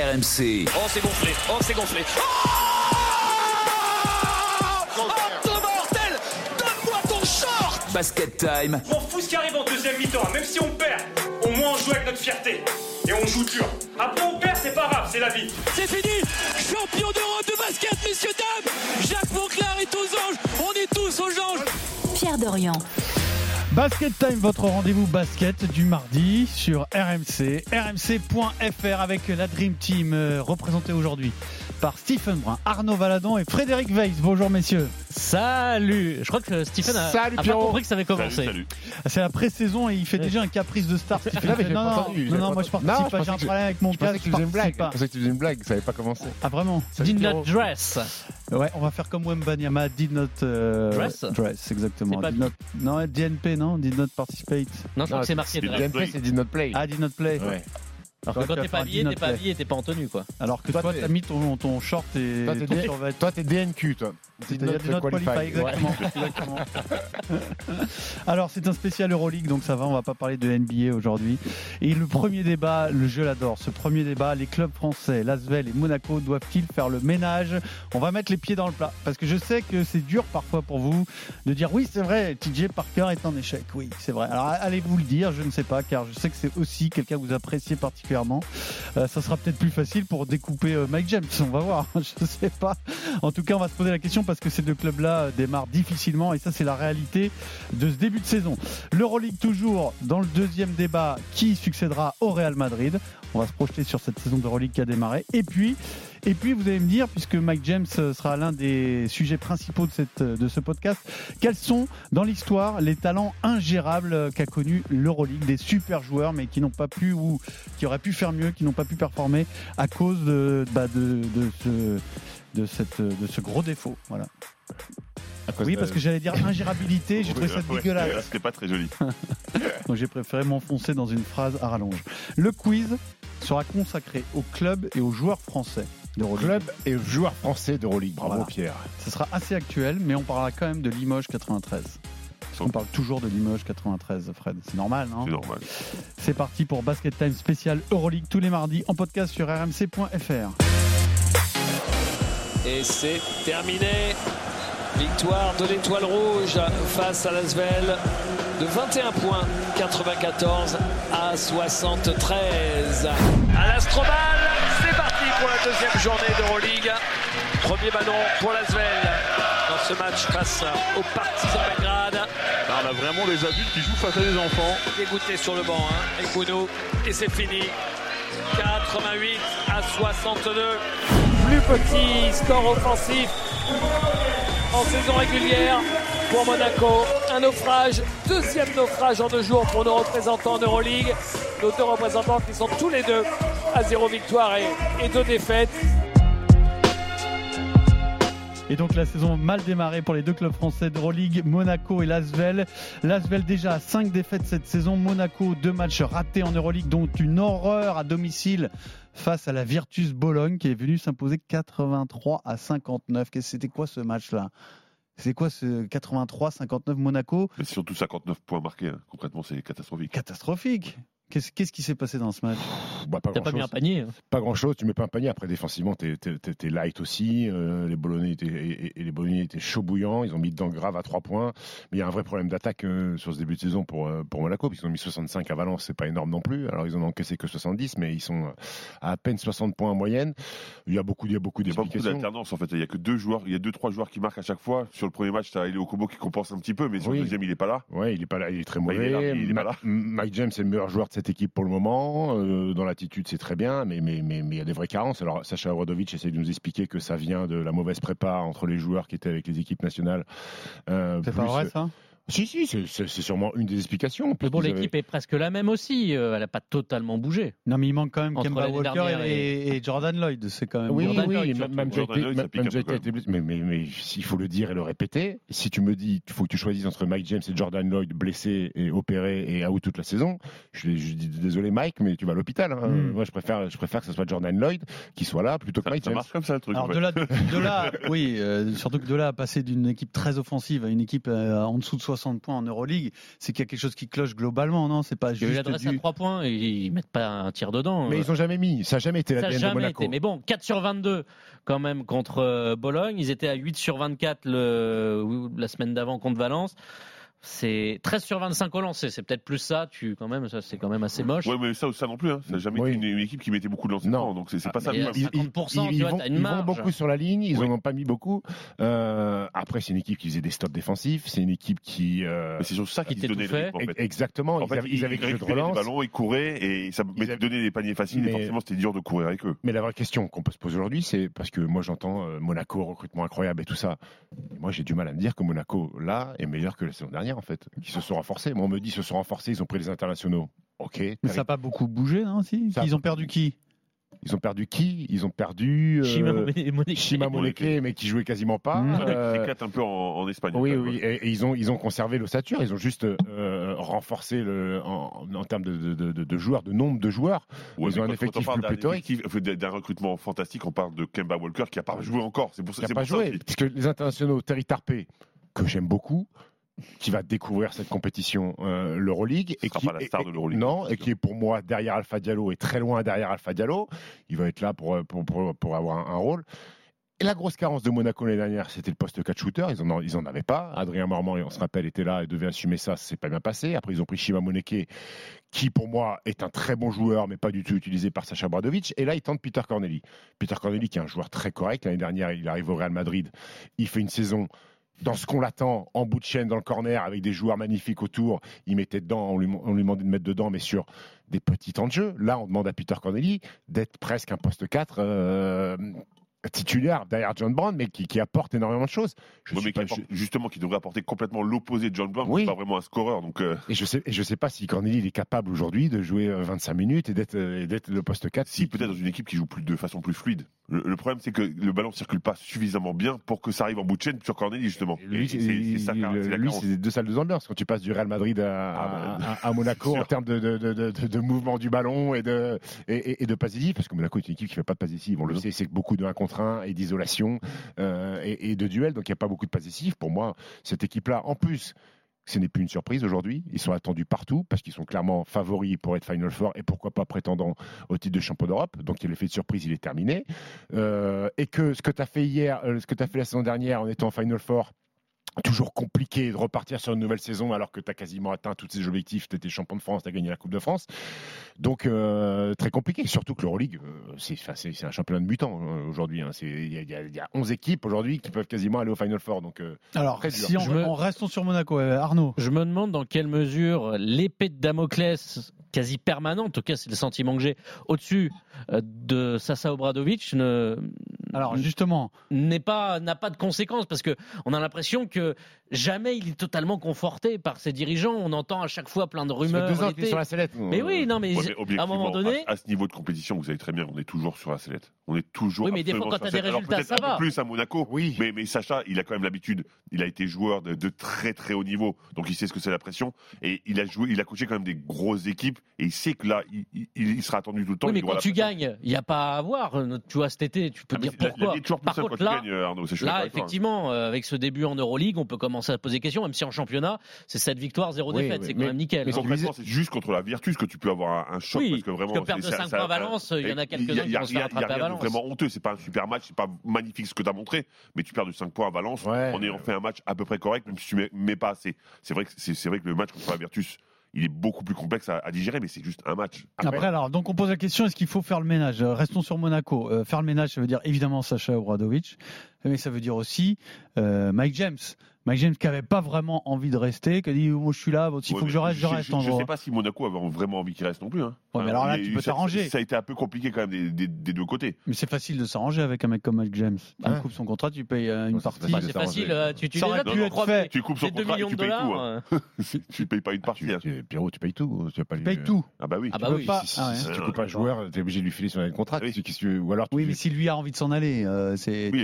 RMC. Oh, c'est gonflé. Oh, c'est gonflé. Oh, mortel. Donne-moi ton short. Basket Time. On fout ce qui arrive en deuxième mi-temps. Même si on perd, au moins on joue avec notre fierté. Et on joue dur. Après on perd, c'est pas grave, c'est la vie. C'est fini. Champion d'Europe de basket, messieurs, dames. Jacques Monclar est aux anges. On est tous aux anges. Pierre Dorian. Basket Time, votre rendez-vous basket du mardi sur RMC, rmc.fr avec la Dream Team représentée aujourd'hui par Stephen Brun, Arnaud Valadon et Frédéric Weiss. Bonjour messieurs. Salut. Je crois que Stephen a pas compris que ça avait commencé. Salut. C'est la pré-saison et il fait déjà un caprice de star. Stephen. Non, moi je participe pas, j'ai un problème avec mon casque. Je pensais que tu faisais une blague, ça n'avait pas commencé. Ah vraiment? Did not dress. Ouais, on va faire comme Wembanyama, did not dress, exactement. Non, DNP, non? Did not participate. Non, je crois que c'est marqué dress. DNP, c'est did not play. Ah, did not play. Ouais. Alors que quand t'es pas habillé, t'es pas en tenue, quoi. Alors que toi, t'as mis ton short et ton survêt. Toi, t'es DNQ, toi. Did not qualify, exactement. Alors, c'est un spécial Euroleague, donc ça va, on va pas parler de NBA aujourd'hui. Et le premier débat, je l'adore, ce premier débat, les clubs français, l'Asvel et Monaco, doivent-ils faire le ménage? On va mettre les pieds dans le plat, parce que je sais que c'est dur parfois pour vous de dire oui, c'est vrai, TJ Parker est en échec. Oui, c'est vrai. Alors, allez-vous le dire? Je ne sais pas, car je sais que c'est aussi quelqu'un que vous appréciez particulièrement. Ça sera peut-être plus facile pour découper Mike James, on va voir, je sais pas. En tout cas, on va se poser la question parce que ces deux clubs-là démarrent difficilement et ça, c'est la réalité de ce début de saison. L'Euroleague toujours dans le deuxième débat, qui succédera au Real Madrid? On va se projeter sur cette saison d'Euroleague qui a démarré. Et puis, vous allez me dire, puisque Mike James sera l'un des sujets principaux de ce podcast, quels sont, dans l'histoire, les talents ingérables qu'a connu l'Euroleague, des super joueurs, mais qui n'ont pas pu, ou qui auraient pu faire mieux, qui n'ont pas pu performer à cause de ce gros défaut. Voilà. Oui, parce que j'allais dire ingérabilité, j'ai trouvé ça dégueulasse. C'était pas très joli. Donc j'ai préféré m'enfoncer dans une phrase à rallonge. Le quiz sera consacré aux clubs et aux joueurs français d'Euroleague. Club et joueurs français d'Euroleague. Bravo voilà. Pierre. Ce sera assez actuel, mais on parlera quand même de Limoges 93. On parle toujours de Limoges 93, Fred. C'est normal, non? C'est normal. C'est parti pour Basket Time spécial Euroleague tous les mardis en podcast sur rmc.fr. Et c'est terminé. Victoire de l'Étoile Rouge face à l'Asvel de 21 points, 94 à 73. À l'Astrobal, c'est parti pour la deuxième journée d'Euroleague. Premier ballon pour l'Asvel dans ce match face aux Partizan Belgrade. On a vraiment des adultes qui jouent face à des enfants. Dégoûté sur le banc, avec Bounou, et c'est fini. 88 à 62. Plus petit score offensif en saison régulière pour Monaco. Un naufrage, deuxième naufrage en 2 jours pour nos représentants en Euroleague. Nos 2 représentants qui sont tous les deux à 0 victoire et 2 défaites. Et donc la saison mal démarrée pour les 2 clubs français d'Euroleague, Monaco et l'Asvel. L'Asvel déjà à 5 défaites cette saison. Monaco 2 matchs ratés en Euroleague, dont une horreur à domicile face à la Virtus Bologne qui est venue s'imposer 83 à 59. C'était quoi ce match-là? C'est quoi ce 83-59 Monaco? Mais surtout 59 points marqués, hein. Concrètement c'est catastrophique. Catastrophique. Qu'est-ce qui s'est passé dans ce match? T'as pas mis un panier? Pas grand-chose, tu mets pas un panier. Après, défensivement, t'es light aussi. Les Bologniens étaient chauds bouillants. Ils ont mis dedans grave à 3 points. Mais il y a un vrai problème d'attaque sur ce début de saison pour Monaco, puisqu'ils ont mis 65 à Valence, c'est pas énorme non plus. Alors, ils en ont encaissé que 70, mais ils sont à peine 60 points en moyenne. Il y a beaucoup d'explications. Il y a pas beaucoup d'alternance, en fait. Il y a que 2-3 joueurs qui marquent à chaque fois. Sur le premier match, t'as Elio Kobo qui compense un petit peu, mais sur le deuxième, il est pas là. Ouais, il est pas là. Il est très mauvais. Il est pas là. Mike James est le meilleur joueur de cette équipe pour le moment. Dans l'attitude, c'est très bien, mais il y a des vraies carences. Alors, Sacha Obradovic essaie de nous expliquer que ça vient de la mauvaise prépa entre les joueurs qui étaient avec les équipes nationales. C'est pas vrai, ça? Si, c'est sûrement une des explications. Mais bon, l'équipe est presque la même aussi. Elle n'a pas totalement bougé. Non, mais il manque quand même Kemba Walker et Jordan Lloyd. C'est quand même. Oui, même mais il faut le dire et le répéter. Si tu me dis qu'il faut que tu choisisses entre Mike James et Jordan Lloyd, blessé et opéré et out toute la saison, je dis désolé Mike, mais tu vas à l'hôpital. Hein. Moi, je préfère que ce soit Jordan Lloyd qui soit là plutôt que Mike James. Ça marche comme ça le truc. Alors de là, oui, surtout que de là à passer d'une équipe très offensive à une équipe en dessous de 60 60 points en Euroleague, c'est qu'il y a quelque chose qui cloche globalement, non? C'est pas juste. Il y a l'adresse à 3 points et ils mettent pas un tir dedans. Mais ils ont jamais mis. Ça n'a jamais été l'ADN de Monaco. Mais bon, 4 sur 22 quand même contre Bologne. Ils étaient à 8 sur 24 la semaine d'avant contre Valence. C'est 13 sur 25 au lancer, c'est peut-être plus ça, ça c'est quand même assez moche. Ouais, mais ça non plus, hein. Ça n'a jamais été une équipe qui mettait beaucoup de lancers. Non, donc c'est pas ça. 50%, tu vois, t'as une marge. Ils vont beaucoup sur la ligne, ils n'en ont pas mis beaucoup. Après, c'est une équipe qui faisait des stops défensifs, c'est une équipe qui. Mais c'est sur ça qu'ils donnaient le rythme, en fait. Exactement, en fait, ils avaient le relance. Les ballons, ils couraient et ça donnait des paniers faciles et forcément c'était dur de courir avec eux. Mais la vraie question qu'on peut se poser aujourd'hui, c'est parce que moi j'entends Monaco, recrutement incroyable et tout ça. Moi j'ai du mal à me dire que Monaco, là, est meilleur que la saison dernière, en fait. Qui se sont renforcés. Moi, on me dit se sont renforcés, ils ont pris les internationaux. Ok. Mais ça n'a pas beaucoup bougé, non? Ils ont perdu qui? Ils ont perdu qui? Ils ont perdu Shima Moneke, mais qui jouait quasiment pas. Qui éclate un peu en Espagne. Oui. Et ils ont conservé l'ossature. Ils ont juste renforcé en termes de joueurs, de nombre de joueurs. Ouais, ils ont un effectif plus pléthorique. D'un recrutement fantastique, on parle de Kemba Walker qui n'a pas joué encore. C'est pour ça. Il n'a pas joué. Parce que les internationaux, Terry Tarpey, que j'aime beaucoup, qui va découvrir cette compétition, l'Euroleague, et qui pas la star de l'Euroleague. Non, et qui est pour moi derrière Alpha Diallo et très loin derrière Alpha Diallo. Il va être là pour avoir un rôle. Et la grosse carence de Monaco l'année dernière, c'était le poste 4 shooter. Ils en avaient pas. Adrien Marmand, on se rappelle, était là et devait assumer ça. Ça s'est pas bien passé. Après, ils ont pris Shima Moneke, qui pour moi est un très bon joueur, mais pas du tout utilisé par Sacha Obradović. Et là, ils tentent Peter Corneli. Peter Corneli, qui est un joueur très correct. L'année dernière, il arrive au Real Madrid. Il fait une saison dans ce qu'on l'attend, en bout de chaîne dans le corner, avec des joueurs magnifiques autour. Il mettait dedans, on lui demandait de mettre dedans, mais sur des petits temps de jeu. Là, on demande à Peter Corneli d'être presque un poste 4 titulaire derrière John Brown, mais qui apporte énormément de choses. Justement, qui devrait apporter complètement l'opposé de John Brown, oui. Pas vraiment un scoreur. Donc Et je sais pas si Corneli est capable aujourd'hui de jouer 25 minutes et d'être le poste 4. Si, peut-être dans une équipe qui joue de façon plus fluide. Le problème, c'est que le ballon ne circule pas suffisamment bien pour que ça arrive en bout de chaîne sur Corneli, justement. Lui, c'est deux salles de ambiance quand tu passes du Real Madrid à Monaco en termes de mouvement du ballon et de passes décisives, parce que Monaco est une équipe qui ne fait pas de passes décisives. On le sait, c'est beaucoup de 1 contre 1 et d'isolation et de duel, donc il n'y a pas beaucoup de passes décisives. Pour moi, cette équipe-là, en plus, ce n'est plus une surprise aujourd'hui. Ils sont attendus partout parce qu'ils sont clairement favoris pour être Final Four et pourquoi pas prétendants au titre de champion d'Europe. Donc l'effet de surprise, il est terminé. Et que ce que tu as fait hier, ce que tu as fait la saison dernière en étant Final Four, toujours compliqué de repartir sur une nouvelle saison alors que tu as quasiment atteint tous tes objectifs, tu étais champion de France, tu as gagné la Coupe de France. Donc très compliqué, surtout que l'Euroleague, c'est un championnat de mutants aujourd'hui. Il y a 11 équipes aujourd'hui qui peuvent quasiment aller au Final Four. Donc, alors, si on restons sur Monaco, Arnaud. Je me demande dans quelle mesure l'épée de Damoclès quasi permanente, en tout cas c'est le sentiment que j'ai, au-dessus de Sasa Obradović n'a pas de conséquences, parce qu'on a l'impression que jamais il est totalement conforté par ses dirigeants. On entend à chaque fois plein de rumeurs. Ça fait 2 ans qu'il est sur la sellette. Mais oui, non, mais à un moment donné, à ce niveau de compétition, vous savez très bien, on est toujours sur la sellette. On est toujours. Oui, mais des fois quand tu as des résultats, ça va. Un peu plus à Monaco. Oui. Mais Sacha, il a quand même l'habitude. Il a été joueur de très très haut niveau, donc il sait ce que c'est la pression. Et il a coaché quand même des grosses équipes. Et il sait que là, il sera attendu tout le temps. Oui, mais quand tu gagnes, il n'y a pas à voir. Tu vois, cet été, tu peux dire pourquoi. Par contre, là, Arnaud, effectivement, avec ce début en Euroleague, on peut commencer à poser des questions, même si en championnat, c'est 7 victoires, 0 défaites. C'est quand même nickel. Mais concrètement, c'est juste contre la Virtus que tu peux avoir un choc. Oui, parce que vraiment, perdre de 5 points à Valence, il y en a quelques-uns qui vont se faire attraper à Valence. C'est vraiment honteux. C'est pas un super match, c'est pas magnifique ce que tu as montré, mais tu perds de 5 points à Valence en ayant fait un match à peu près correct, même si tu mets pas assez. C'est vrai que le match contre la Virtus, il est beaucoup plus complexe à digérer, mais c'est juste un match. Après, alors, donc on pose la question, est-ce qu'il faut faire le ménage ? Restons sur Monaco. Faire le ménage, ça veut dire évidemment Sacha Obradović, mais ça veut dire aussi Mike James. Mike James qui n'avait pas vraiment envie de rester, qui a dit moi je suis là, s'il faut que je reste, je reste. Je ne sais pas si Monaco avait vraiment envie qu'il reste non plus. Hein. Ouais, mais alors là, tu peux t'arranger. Ça a été un peu compliqué quand même des deux côtés. Mais c'est facile de s'arranger avec un mec comme Mike James. Tu coupes son contrat, tu payes une partie. C'est facile. Tu coupes son contrat et tu payes tout. Hein. Tu payes pas une partie. Pierrot, tu payes tout. Tu payes tout. Ah bah oui. Si tu coupes un joueur, tu es obligé de lui filer son contrat. Oui, mais s'il lui a envie de s'en aller, c'est. Oui, il n'est pas forcément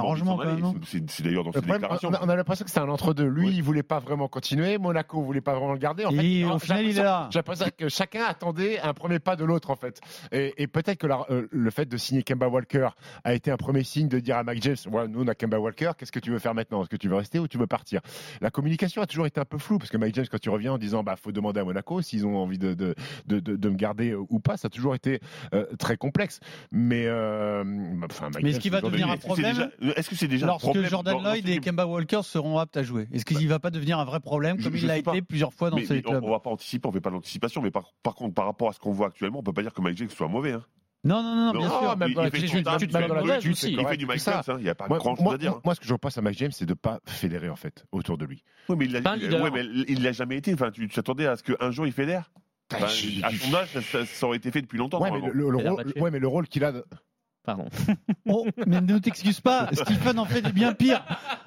arrangement quand même, non ? C'est d'ailleurs dans ses Le problème, déclarations. on a l'impression que c'est un entre-deux. Lui, Oui. il voulait pas vraiment continuer. Monaco voulait pas vraiment le garder. En Et fait, au final, il est là. J'ai l'impression que chacun attendait un premier pas de l'autre, en fait. Et peut-être que le fait de signer Kemba Walker a été un premier signe de dire à Mike James, ouais, nous on a Kemba Walker, qu'est-ce que tu veux faire maintenant ? Est-ce que tu veux rester ou tu veux partir ? La communication a toujours été un peu floue, parce que Mike James, quand tu reviens en disant, faut demander à Monaco s'ils ont envie de me garder ou pas, ça a toujours été très complexe. Mais Mais est-ce qu'il va devenir un problème ? Est-ce que c'est déjà un Lorsque problème Jordan dans Lloyd cette et équipe? Kemba Walker seront aptes à jouer, est-ce qu'il ne va pas devenir un vrai problème comme Je il l'a sais pas. été plusieurs fois dans Mais ses clubs ? on va pas anticiper, on fait pas d'anticipation, mais par contre, par rapport à ce qu'on voit actuellement, on peut pas dire que Mike James soit mauvais. Hein. Non, bien sûr. même dans il la fait attitude, du taf, même dans la mauvaise attitude, aussi. c'est Il fait correct, du Mike tout ça. James, il n'y a pas Moi, grand chose à dire. moi, ce que je repasse à Mike James, c'est de pas fédérer en fait autour de lui. Oui, mais il Pas un leader. l'a jamais été. Enfin, tu t'attendais à ce qu'un jour il fédère. Enfin, à son âge, ça aurait été fait depuis longtemps. Ouais, mais normalement. le rôle qu'il a. Pardon. Oh, mais ne t'excuse pas, Stephen en fait des bien pires.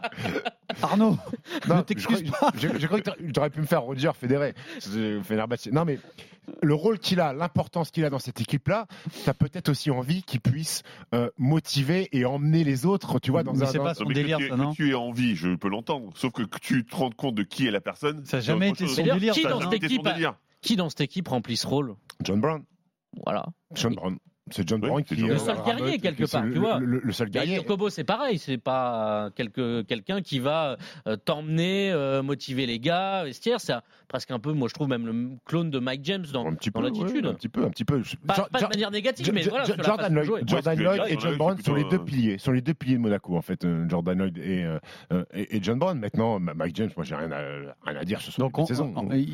Arnaud, ne t'excuse pas. J'ai cru que tu aurais pu me faire Roger fédérer. Non, mais le rôle qu'il a, l'importance qu'il a dans cette équipe-là, tu as peut-être aussi envie qu'il puisse motiver et emmener les autres, tu vois, dans Mais un. c'est pas Non, son mais délire, que ça, non ? tu aies envie, je peux l'entendre. Sauf que tu te rends compte de qui est la personne. Ça n'a c'est jamais autre été chose. son D'ailleurs, délire. qui ça, dans non cette C'était son équipe délire. Qui dans cette équipe remplit ce rôle ? John Brown. Voilà. John Brown. C'est John Oui, Brown c'est qui John est Le seul guerrier, quelque part, tu vois. Le seul guerrier. Kobo, c'est pareil, c'est pas quelqu'un qui va t'emmener, motiver les gars, vestiaire. C'est presque un peu, moi je trouve même le clone de Mike James dans l'attitude. Ouais, un petit peu. Pas de manière négative, mais voilà. sur la façon de jouer. Jordan Ouais, Lloyd parce que et John Brown plutôt, sont les deux piliers de Monaco en fait. Jordan Lloyd et John Brown. Maintenant, Mike James, moi j'ai rien à dire sur son Donc saison.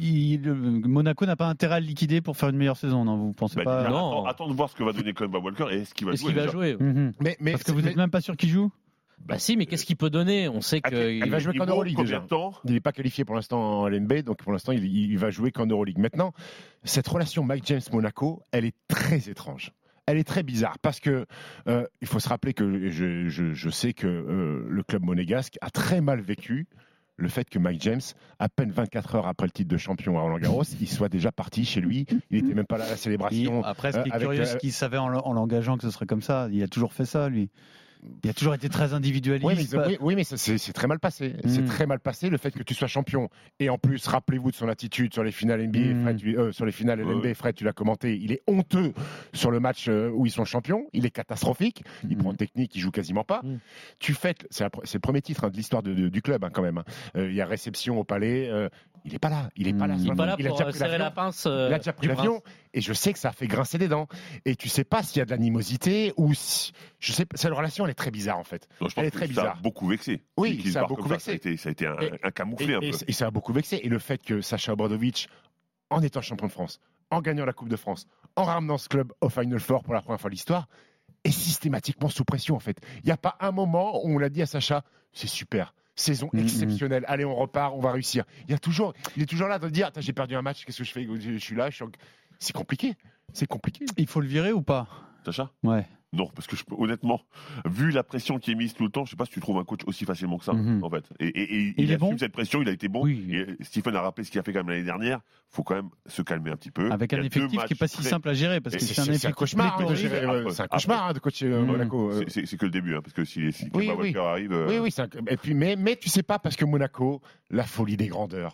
Monaco n'a pas intérêt à le liquider pour faire une meilleure saison, non ? Vous pensez pas ? non. Attends de voir ce que va donner Kemba Walker et est-ce qu'il va Est-ce jouer. qu'il va déjà. jouer ? Mhm. Mais Parce que vous n'êtes même pas sûr qu'il joue ? Bah si, mais qu'est-ce qu'il peut donner ? On sait que il va jouer qu'en Niveau, Euroleague combien déjà. de temps Il n'est pas qualifié pour l'instant en LNB, donc pour l'instant il va jouer qu'en Euroleague. Maintenant, cette relation Mike James-Monaco, elle est très étrange. Elle est très bizarre parce que il faut se rappeler que je sais que le club monégasque a très mal vécu le fait que Mike James, à peine 24 heures après le titre de champion à Roland-Garros, il soit déjà parti chez lui. Il n'était même pas là à la célébration. Après, ce qui est curieux, c'est qu'il savait en l'engageant que ce serait comme ça. Il a toujours fait ça, lui. Il a toujours été très individualiste. Oui, mais c'est très mal passé. C'est très mal passé le fait que tu sois champion. Et en plus, rappelez-vous de son attitude sur les finales NBA, Fred, sur les finales LNB. Fred, tu l'as commenté. Il est honteux sur le match où ils sont champions. Il est catastrophique. Il prend technique, il joue quasiment pas. Tu fêtes, c'est le premier titre de l'histoire du club quand même. Il y a réception au Palais. Il n'est pas là. Il n'est pas là. il n'est pas là pour serrer la pince. Il a déjà pris l'avion. Et je sais que ça a fait grincer des dents. Et tu sais pas s'il y a de l'animosité ou si. Je sais pas. Cette relation, elle est très bizarre en fait. Non, je pense elle est que très ça bizarre. a beaucoup vexé. Oui, Qu'il ça a parte beaucoup comme vexé. Ça a été un camouflet un peu. Et ça a beaucoup vexé. Et le fait que Sacha Obradovic, en étant champion de France, en gagnant la Coupe de France, en ramenant ce club au Final Four pour la première fois de l'histoire, est systématiquement sous pression en fait. Il n'y a pas un moment où on l'a dit à Sacha, c'est super. Saison exceptionnelle. Allez, on repart, on va réussir. Il est toujours là de dire, j'ai perdu un match, qu'est-ce que je fais ? Je suis là, c'est compliqué. C'est compliqué. Il faut le virer ou pas ? Sacha ? Ouais. Non, parce que honnêtement, vu la pression qui est mise tout le temps, je sais pas si tu trouves un coach aussi facilement que ça, en fait. Et il est bon. Cette pression, il a été bon. Oui. Et Stephen a rappelé ce qu'il a fait quand même l'année dernière. Faut quand même se calmer un petit peu. Avec un effectif qui est pas si simple à gérer, parce que c'est un cauchemar de gérer. C'est un cauchemar de coacher Monaco. C'est que le début, parce que si Kemba Walker arrive. Oui. Et puis, mais tu sais pas parce que Monaco, la folie des grandeurs.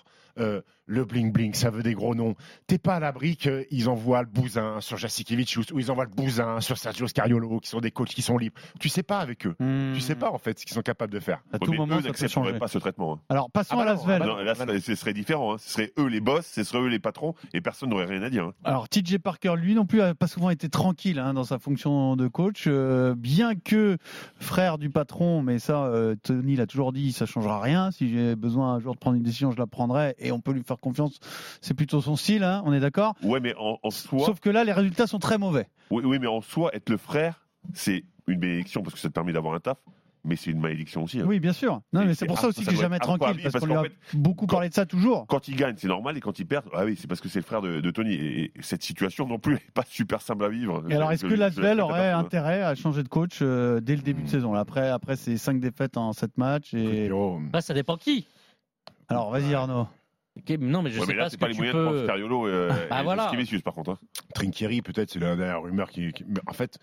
Le bling-bling, ça veut des gros noms. T'es pas à l'abri qu'ils envoient le bousin sur Jasikevičius ou ils envoient le bousin sur Sergio Scariolo, qui sont des coachs qui sont libres. Tu sais pas avec eux. Tu sais pas en fait ce qu'ils sont capables de faire. À tout moment, ça peut changer. Pas ce traitement. Hein. Alors, passons à l'Asvel. Non, là, ce serait différent. Hein. Ce seraient eux les boss, ce seraient eux les patrons, et personne n'aurait rien à dire. Hein. Alors, TJ Parker, lui non plus, a pas souvent été tranquille dans sa fonction de coach. Bien que frère du patron, mais ça, Tony l'a toujours dit, ça changera rien. Si j'ai besoin un jour de prendre une décision, je la prendrai, et on peut lui faire confiance. C'est plutôt son style, hein, on est d'accord ? Ouais, mais en soi. Sauf que là, les résultats sont très mauvais. Oui, mais en soi, être le frère, c'est une bénédiction parce que ça te permet d'avoir un taf. Mais c'est une malédiction aussi. Hein. Oui, bien sûr. Non, mais c'est pour ça aussi qu'il n'est jamais tranquille, parce qu'on lui a beaucoup parlé de ça toujours. Quand il gagne, c'est normal, et quand il perd, c'est parce que c'est le frère de Tony. Et cette situation non plus n'est pas super simple à vivre. Et alors, est-ce que l'Asvel aurait intérêt à changer de coach dès le début de saison ? Après ces 5 défaites en 7 matchs. Et... Là, ça dépend qui. Alors, vas-y, Arnaud. Okay, non, mais je sais mais là, pas c'est ce pas que les tu moyens de prendre Scariolo et voilà. Jasikevičius, par contre. Hein. Trinchieri, peut-être, c'est la dernière rumeur qui. En fait,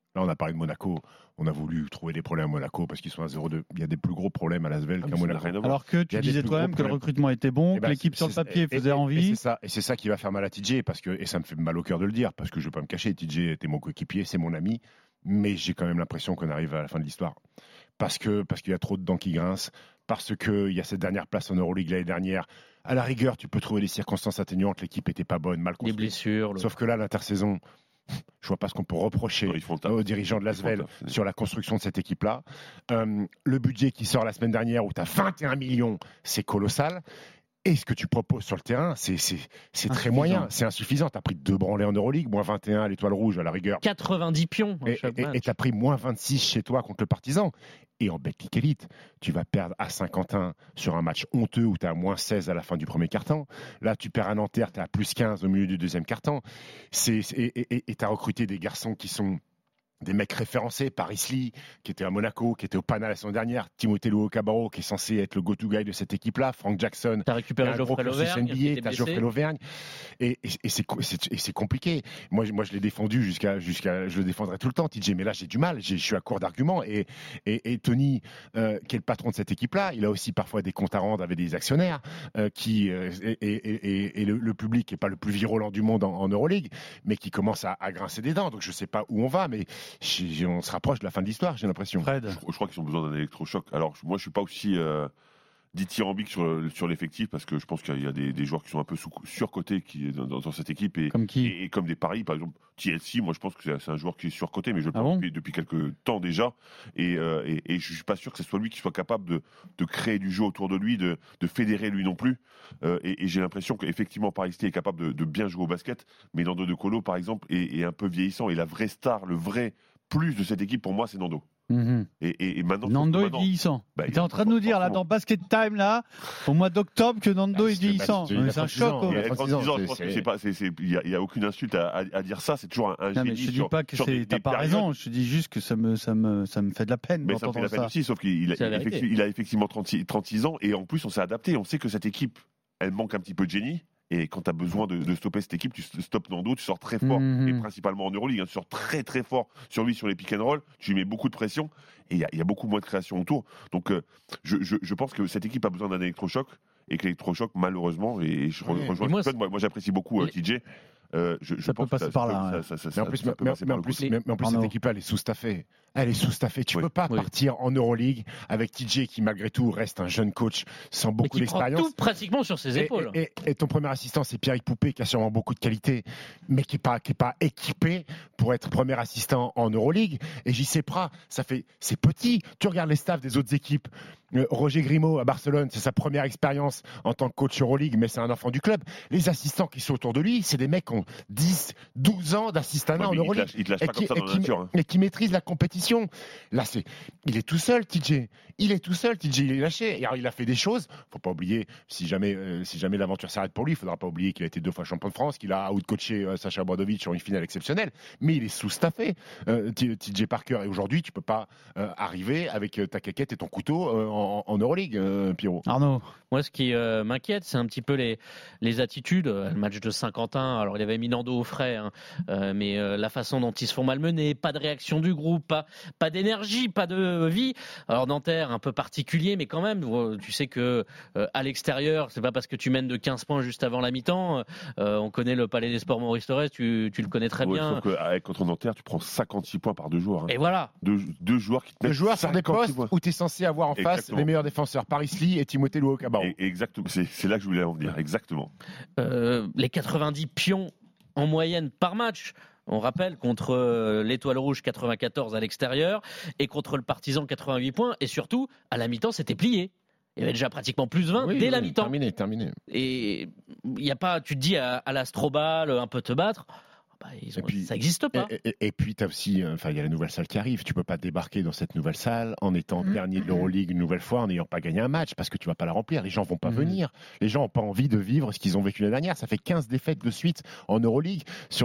Là, on a parlé de Monaco. On a voulu trouver des problèmes à Monaco parce qu'ils sont à 0-2. Il y a des plus gros problèmes à l'Asvel qu'à Monaco. Alors que tu disais toi-même que le recrutement était bon, que l'équipe sur le papier faisait envie. Et c'est ça qui va faire mal à TJ, et ça me fait mal au cœur de le dire, parce que je ne vais pas me cacher. TJ était mon coéquipier, c'est mon ami, mais j'ai quand même l'impression qu'on arrive à la fin de l'histoire. Parce qu'il y a trop de dents qui grincent, parce qu'il y a cette dernière place en Euroleague l'année dernière. À la rigueur, tu peux trouver des circonstances atténuantes. L'équipe n'était pas bonne, mal construite. Des blessures. Sauf que là, l'intersaison, je vois pas ce qu'on peut reprocher aux dirigeants de l'Asvel sur la construction de cette équipe-là. Le budget qui sort la semaine dernière, où tu as 21 millions, c'est colossal. Et ce que tu proposes sur le terrain, c'est très moyen, c'est insuffisant. Tu as pris 2 branlés en Euroleague, moins 21 à l'Étoile Rouge à la rigueur. 90 pions. Et tu as pris moins 26 chez toi contre le Partizan. Et en Betclic Elite, tu vas perdre à Saint-Quentin sur un match honteux où tu as moins 16 à la fin du premier quart-temps. Là, tu perds à Nanterre, tu es à plus 15 au milieu du deuxième quart-temps. Et tu as recruté des garçons qui sont des mecs référencés, Paris Lee, qui était à Monaco, qui était au Pana la saison dernière, Timothée Luo-Cabarro, qui est censé être le go-to-guy de cette équipe-là, Frank Jackson, tu as récupéré Geoffrey Lauvergne, Geoffrey Lauvergne, et c'est compliqué. Moi, je l'ai défendu jusqu'à, je le défendrai tout le temps, TJ, mais là, j'ai du mal, je suis à court d'arguments, et Tony, qui est le patron de cette équipe-là, il a aussi parfois des comptes à rendre avec des actionnaires, et le public qui n'est pas le plus virulent du monde en Euroleague, mais qui commence à grincer des dents, donc je ne sais pas où on va, mais on se rapproche de la fin de l'histoire, j'ai l'impression. Fred. Je crois qu'ils ont besoin d'un électrochoc. Alors, moi, je ne suis pas aussi dithyrambique sur l'effectif, parce que je pense qu'il y a des joueurs qui sont un peu surcotés dans cette équipe. Comme qui ? Et comme des paris, par exemple, TLC, moi, je pense que c'est un joueur qui est surcoté, mais je le pense depuis quelques temps déjà. Et je ne suis pas sûr que ce soit lui qui soit capable de créer du jeu autour de lui, de fédérer lui non plus. Et j'ai l'impression qu'effectivement, Paris est capable de bien jouer au basket, mais Nando De Colo, par exemple, est un peu vieillissant. Et la vraie star, le vrai plus de cette équipe, pour moi, c'est Nando. Mm-hmm. Et maintenant, Nando est vieillissant. Tu es en train de nous dire, là, dans Basket Time, là, au mois d'octobre, que Nando est vieillissant. C'est un choc. Il y a 36 ans, je pense qu'il n'y a aucune insulte à dire ça. C'est toujours un génie. Je ne dis pas que tu n'as pas raison. Je dis juste que ça me fait de la peine. Mais ça me fait de la peine aussi, sauf qu'il a effectivement 36 ans. Et en plus, on s'est adapté. On sait que cette équipe, elle manque un petit peu de génie. Et quand tu as besoin de stopper cette équipe, tu stoppes Nando, tu sors très fort, et principalement en Euroleague, tu sors très très fort sur lui, sur les pick and roll, tu lui mets beaucoup de pression, et il y a beaucoup moins de création autour. Donc je pense que cette équipe a besoin d'un électrochoc, et que l'électrochoc, malheureusement, et je rejoins moi j'apprécie beaucoup TJ. Ça peut passer par là. Mais en plus, cette équipe-là, elle est sous-staffée. Tu ne peux pas partir en Euroleague avec TJ qui, malgré tout, reste un jeune coach sans beaucoup d'expérience. Tout pratiquement sur ses épaules. Et ton premier assistant, c'est Pierrick Poupé, qui a sûrement beaucoup de qualité, mais qui n'est pas équipé pour être premier assistant en Euroleague. Et JC Prat, c'est petit. Tu regardes les staffs des autres équipes. Roger Grimaud à Barcelone, c'est sa première expérience en tant que coach Euroleague, mais c'est un enfant du club. Les assistants qui sont autour de lui, c'est des mecs qui ont 10, 12 ans d'assistanat en Euroleague et qui maîtrisent la compétition. Là, il est tout seul, TJ. Il est lâché. Et alors, il a fait des choses. Faut pas oublier, si jamais l'aventure s'arrête pour lui, il faudra pas oublier qu'il a été 2 fois champion de France, qu'il a out-coaché Sacha Obradovic sur une finale exceptionnelle. Mais il est sous-staffé, TJ Parker. Et aujourd'hui, tu peux pas arriver avec ta caquette et ton couteau en Euroleague, Pierrot. Arnaud. Moi, ce qui m'inquiète, c'est un petit peu les attitudes. Le match de Saint-Quentin, alors il avait mis Nando au frais, mais la façon dont ils se font malmener, pas de réaction du groupe, pas d'énergie, pas de vie. Alors Nanterre, un peu particulier, mais quand même, tu sais que à l'extérieur, c'est pas parce que tu mènes de 15 points juste avant la mi-temps. On connaît le Palais des Sports Maurice Thorez, tu le connais très bien. Contre Nanterre, tu prends 56 points par 2 joueurs. Et voilà. Deux joueurs qui te mettent 2 joueurs sur des postes où tu es censé avoir en face les meilleurs défenseurs, Paris Lee et Timothée Luo-Cabarro. Exactement, c'est là que je voulais en venir, exactement. Les 90 pions en moyenne par match. On rappelle, contre l'Étoile Rouge, 94 à l'extérieur, et contre le Partizan, 88 points. Et surtout, à la mi-temps, c'était plié. Il y avait déjà pratiquement plus 20 dès la mi-temps. Terminé. Et il y a pas, tu te dis à l'Astrobal, un peu te battre. Ça n'existe pas. Et puis, tu as aussi, il y a la nouvelle salle qui arrive. Tu ne peux pas débarquer dans cette nouvelle salle en étant dernier de l'Euroleague une nouvelle fois, en n'ayant pas gagné un match, parce que tu ne vas pas la remplir. Les gens ne vont pas venir. Les gens n'ont pas envie de vivre ce qu'ils ont vécu l'année dernière. Ça fait 15 défaites de suite en Euroleague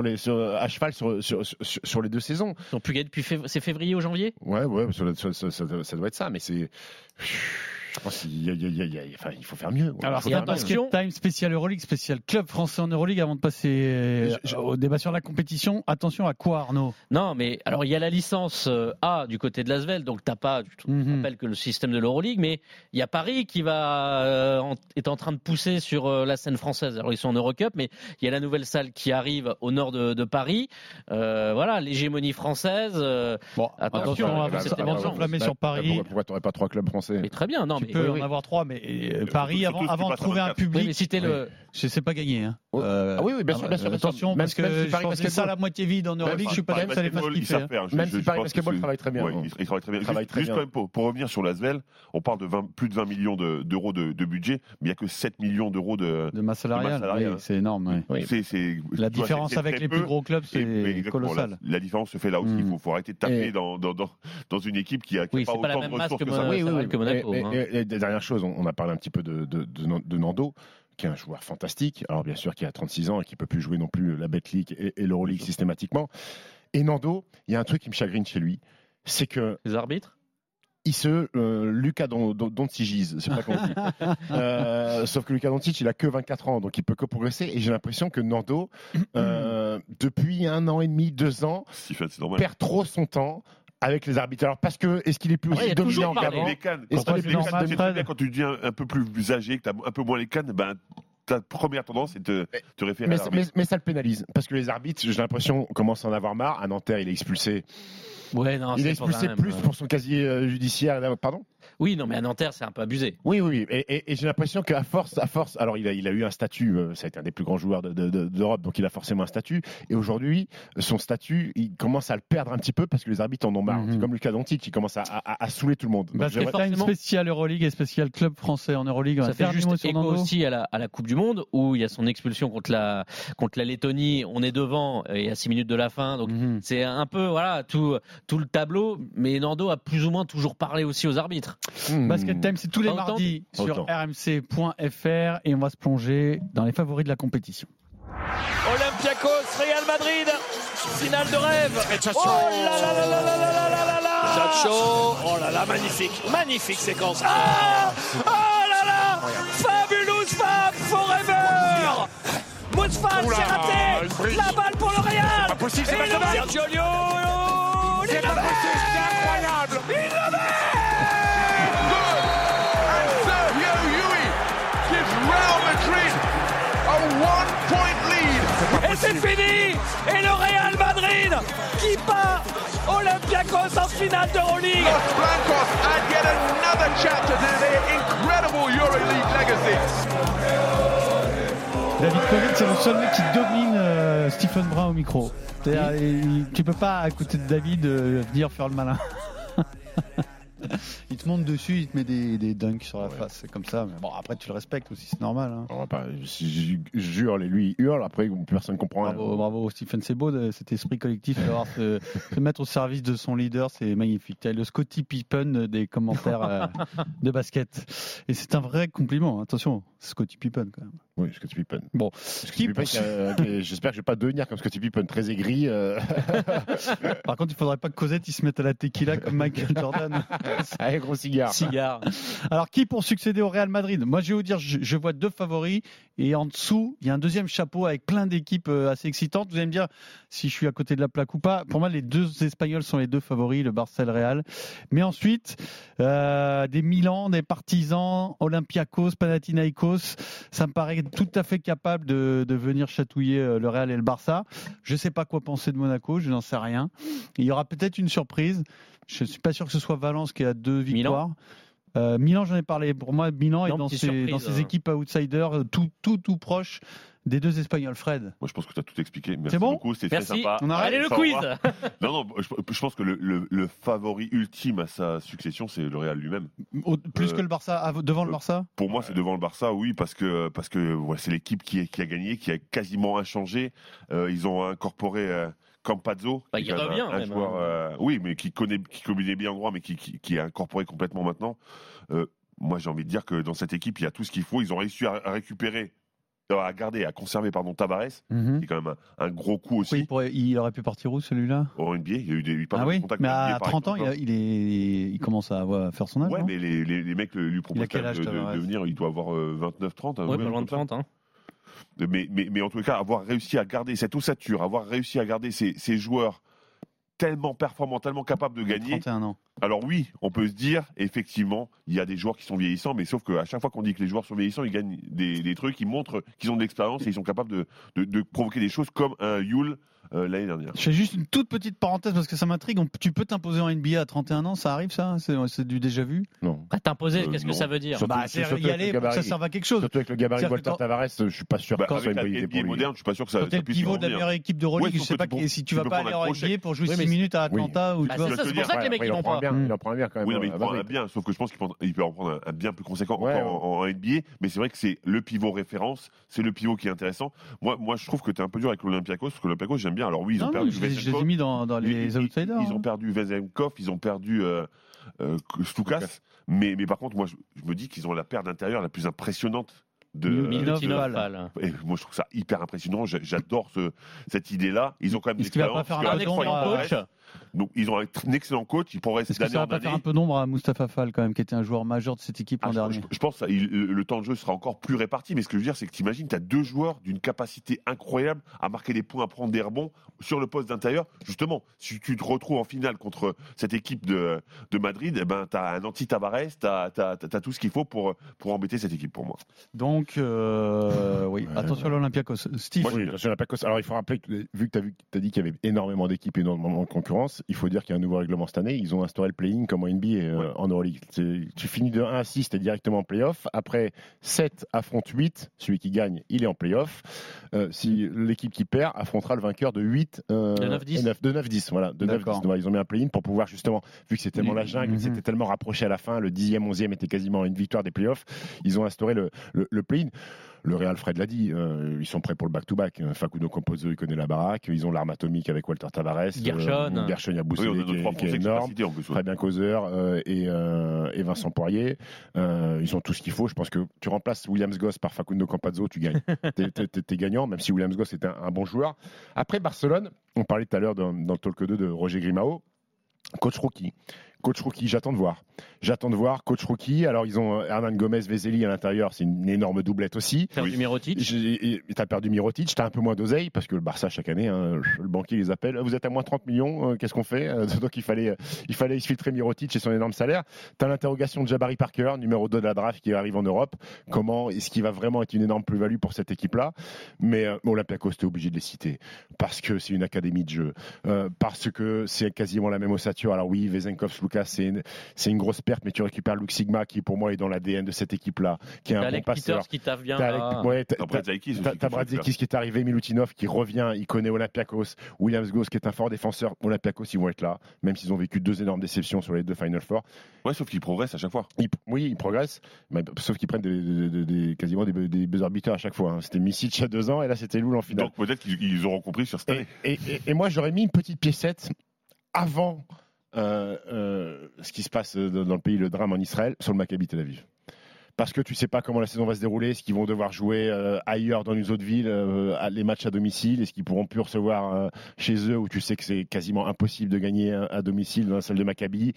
à cheval sur les 2 saisons. Ils n'ont plus gagné depuis c'est février ou janvier ? Ouais, ça doit être ça. Mais c'est. Je pense qu'il faut faire mieux. Alors, c'est un Basket Time spécial Euroleague, spécial club français en Euroleague. Avant de passer au débat sur la compétition, attention à quoi, Arnaud? Non, mais alors il y a la licence A du côté de l'Asvel, donc t'as pas, je te rappelle que le système de l'Euroleague, mais il y a Paris qui est en train de pousser sur la scène française. Alors ils sont en Eurocup, mais il y a la nouvelle salle qui arrive au nord de Paris. Voilà, l'hégémonie française. Bon, attention, c'était bien enflammé sur Paris. Pourquoi t'aurais pas 3 clubs français? Mais très bien, non. Tu peux en avoir 3, mais Paris, avant de trouver un public. Oui, mais si t'es c'est pas gagné. Hein. Oui, bien sûr. Attention, parce que je pense que ça, la moitié vide en Euroleague, je suis pas sûr que ça les fasse kiffer. Même si Paris Basketball travaille très bien. Il travaille très bien. Juste quand même, pour revenir sur l'Asvel, on parle de plus de 20 millions d'euros de budget, mais il n'y a que 7 millions d'euros de masse salariale. C'est énorme. La différence avec les plus gros clubs, c'est colossal. La différence se fait là aussi. Il faut arrêter de taper dans une équipe qui a pas autant de ressources que ça. Oui, que Monaco. Et dernière chose, on a parlé un petit peu de Nando, qui est un joueur fantastique. Alors bien sûr, qui a 36 ans et qui peut plus jouer non plus la Betclic et l'Euroleague systématiquement. Et Nando, il y a un truc qui me chagrine chez lui, c'est que les arbitres. Luka Doncic, c'est pas qu'on dit. Sauf que Luka Doncic, il a que 24 ans, donc il peut que progresser. Et j'ai l'impression que Nando, depuis 1 an et demi, 2 ans, perd trop son temps avec les arbitres. Alors parce que est-ce qu'il est plus aussi dominant qu'avant? Quand tu deviens un peu plus âgé, que tu as un peu moins les cannes, ta première tendance est de te référer à l'arbitre. Mais ça le pénalise. Parce que les arbitres, j'ai l'impression, commencent à en avoir marre. À Nanterre, il est expulsé. Ouais, non, il est expulsé plus pour son casier judiciaire. Pardon? Oui, non, mais à Nanterre, c'est un peu abusé. Oui. Et j'ai l'impression qu'à force, alors il a eu un statut, ça a été un des plus grands joueurs d'Europe, donc il a forcément un statut. Et aujourd'hui, son statut, il commence à le perdre un petit peu parce que les arbitres en ont marre. C'est comme Luka Doncic qui commence à saouler tout le monde. Parce que une spéciale Euroleague et spécial club français en Euroleague. Ça fait juste écho aussi à la Coupe du Monde où il y a son expulsion contre la Lettonie. On est devant et à 6 minutes de la fin. Donc c'est un peu tout le tableau. Mais Nando a plus ou moins toujours parlé aussi aux arbitres. Basket Time, c'est tous les mardis sur rmc.fr et on va se plonger dans les favoris de la compétition. Olympiakos, Real Madrid, finale de rêve. Oh là là là là là là là là là. Chacho, oh là là, magnifique séquence. Oh là là, fabulous Fab forever. Mousfal, c'est raté. La balle pour le Real. Pas possible, c'est pas Sergio Llull. C'est pas possible, c'est incroyable. Il le met. Et c'est fini. Et le Real Madrid qui bat Olympiakos en finale d'Euroleague. Los Blancos add yet another chapter to their incredible EuroLeague legacy. David Covey, c'est le seul mec qui domine Stephen Brun au micro. Tu peux pas, à côté de David, venir faire le malin. Il te monte dessus, il te met des dunks sur la face, c'est comme ça. Mais bon, après tu le respectes aussi, c'est normal. Hein. Si je jure, lui il hurle, après personne comprend. Bravo Stephen, c'est beau cet esprit collectif, d'avoir se mettre au service de son leader, c'est magnifique. T'as le Scottie Pippen des commentaires de basket. Et c'est un vrai compliment, attention, Scottie Pippen quand même. Oui, Scottie Pippen. Bon, Pippen, j'espère que je vais pas devenir comme Scottie Pippen, très aigri. Par contre, il faudrait pas que Cosette il se mette à la tequila comme Michael Jordan. Allez, gros cigare. Alors, qui pour succéder au Real Madrid? Moi, je vais vous dire, je vois 2 favoris et en dessous, il y a un deuxième chapeau avec plein d'équipes assez excitantes. Vous allez me dire si je suis à côté de la plaque ou pas. Pour moi, les 2 Espagnols sont les 2 favoris, le Barça et le Real. Mais ensuite, des Milan, des Partisans, Olympiakos, Panathinaikos, ça me paraît tout à fait capable de venir chatouiller le Real et le Barça. Je ne sais pas quoi penser de Monaco, je n'en sais rien. Il y aura peut-être une surprise. Je ne suis pas sûr que ce soit Valence qui a 2 victoires. Milan, j'en ai parlé. Pour moi, Milan est dans ses équipes outsiders, tout proche des 2 Espagnols. Fred. Moi, je pense que tu as tout expliqué. Merci c'est bon beaucoup, c'était très sympa. Allez, le quiz. Non, je pense que le favori ultime à sa succession, c'est le Real lui-même. Plus que le Barça, devant le Barça. Pour moi, c'est devant le Barça, oui, parce que c'est l'équipe qui a gagné, qui a quasiment inchangé. Ils ont incorporé Campazzo, il revient un joueur, oui, mais qui connaît bien le droit, mais qui est incorporé complètement maintenant. Moi, j'ai envie de dire que dans cette équipe, il y a tout ce qu'il faut. Ils ont réussi à récupérer à garder, à conserver Tavares, qui est quand même un gros coup aussi. Oui, il aurait pu partir où celui-là? Au NBA, il y a eu pas mal de contacts. Mais à 30 ans, il commence à faire son âge. Ouais, non, mais les mecs lui proposent de venir, il doit avoir 29-30. Ouais, pas loin de 30. Hein. Mais en tout cas, avoir réussi à garder cette ossature, avoir réussi à garder ces joueurs tellement performants, tellement capables de gagner. 31 ans. Alors oui, on peut se dire, effectivement, il y a des joueurs qui sont vieillissants, mais sauf qu'à chaque fois qu'on dit que les joueurs sont vieillissants, ils gagnent des trucs, ils montrent qu'ils ont de l'expérience et ils sont capables de provoquer des choses comme un Yule l'année dernière. Je fais juste une toute petite parenthèse parce que ça m'intrigue. Tu peux t'imposer en NBA à 31 ans, ça arrive ça? C'est du déjà vu? Non. T'imposer, qu'est-ce que ça veut dire? C'est y aller pour que ça serve à quelque chose. Surtout avec le gabarit de Walter Tavares, je suis pas sûr que ça soit une bonne idée pour lui. Moderne, je suis pas sûr que ça. Quand t'es le pivot de la meilleure équipe de Euroleague, je sais pas si tu vas pas aller en NBA pour jouer 6 minutes à Atlanta ou tu vois. C'est pour ça que les mecs ils vont pas. Il en prend un bien quand même. Oui, mais il prend un bien, sauf que je pense qu'il peut en prendre un bien plus conséquent en NBA. Mais c'est vrai que c'est le pivot référence, c'est le pivot qui est intéressant. Moi, je trouve que tu es un peu dur avec l'Olympiakos, parce que l'Olympiakos, j'aime bien. Alors oui, ils ont perdu. Je les ai mis dans les outsiders. Ils ont perdu Vezenkov, ils ont perdu Stoukas. Mais par contre, moi, je me dis qu'ils ont la paire d'intérieur la plus impressionnante de Milutinov. Et moi, je trouve ça hyper impressionnant. J'adore cette idée-là. Ils ont quand même Est-ce qu'il va pas faire un excellent coach? Donc, ils ont un excellent coach. Ils progressent d'année en année. Est-ce que ça va pas faire un peu d'ombre à Moustapha Fall, quand même, qui était un joueur majeur de cette équipe l'an dernier? Je pense que le temps de jeu sera encore plus réparti. Mais ce que je veux dire, c'est que tu imagines, tu as deux joueurs d'une capacité incroyable à marquer des points, à prendre des rebonds sur le poste d'intérieur. Justement, si tu te retrouves en finale contre cette équipe de Madrid, eh ben, tu as un anti-Tavares, tu as tout ce qu'il faut pour embêter cette équipe, pour moi. Donc, oui, attention à l'Olympiakos. Steve. Oui, attention à l'Olympiakos. Alors, il faut rappeler que, vu que tu as dit qu'il y avait énormément d'équipes et énormément de concurrence, il faut dire qu'il y a un nouveau règlement cette année. Ils ont instauré le play-in comme en NBA en Euroleague. Tu finis de 1 à 6, tu es directement en play-off. Après, 7 affronte 8. Celui qui gagne, il est en play-off. Si l'équipe qui perd affrontera le vainqueur de 8 de 9-10. Voilà, de 9-10. Donc, ils ont mis un play-in pour pouvoir justement, vu que c'était tellement la jungle, c'était tellement rapproché à la fin, le 10e, 11e était quasiment une victoire des play-offs. Ils ont instauré le play-in. Le Real, Fred l'a dit, ils sont prêts pour le back-to-back. Facundo Campazzo, il connaît la baraque. Ils ont l'arme atomique avec Walter Tavares. Gershon Yabusele, qui est énorme. Très bien causeur. Et Vincent Poirier. Ils ont tout ce qu'il faut. Je pense que tu remplaces Williams Goss par Facundo Campazzo, tu gagnes. T'es gagnant, même si Williams Goss est un bon joueur. Après, Barcelone, on parlait tout à l'heure dans le Talk 2 de Roger Grimao. Coach rookie, j'attends de voir. Coach rookie. Alors, ils ont Hernan Gomez, Vezeli à l'intérieur, c'est une énorme doublette aussi. T'as perdu Mirotic. T'as perdu Mirotic, t'as un peu moins d'oseille, parce que le Barça, chaque année, le banquier les appelle. Vous êtes à moins 30 millions, qu'est-ce qu'on fait? Donc, il fallait exfiltrer Mirotic et son énorme salaire. T'as l'interrogation de Jabari Parker, numéro 2 de la draft, qui arrive en Europe. Comment est-ce qu'il va vraiment être une énorme plus-value pour cette équipe-là? Mais Olympiakos, t'es obligé de les citer, parce que c'est une académie de jeu, parce que c'est quasiment la même ossature. Alors oui, Vezenkov, Lucas, c'est une grosse perte, mais tu récupères Luke Sigma, qui pour moi est dans l'ADN de cette équipe-là, qui est un bon passeur. Peters qui taffe bien. T'as Brazdeikis qui est arrivé, Milutinov qui revient, il connaît Olympiakos, Williams Goss qui est un fort défenseur. Olympiakos, ils vont être là, même s'ils ont vécu 2 énormes déceptions sur les 2 Final Four. Ouais, sauf qu'ils progressent à chaque fois. Ils progressent, mais sauf qu'ils prennent quasiment des buzzer beaters à chaque fois. C'était Misic il y a 2 ans, et là c'était Loul en finale. Donc peut-être qu'ils auront compris sur cette année. Et moi, j'aurais mis une petite piécette avant ce qui se passe dans le pays, le drame en Israël, sur le Maccabi Tel Aviv. Parce que tu sais pas comment la saison va se dérouler, est-ce qu'ils vont devoir jouer ailleurs dans une autre ville, les matchs à domicile, est-ce qu'ils pourront plus recevoir chez eux, où tu sais que c'est quasiment impossible de gagner à domicile dans la salle de Maccabi.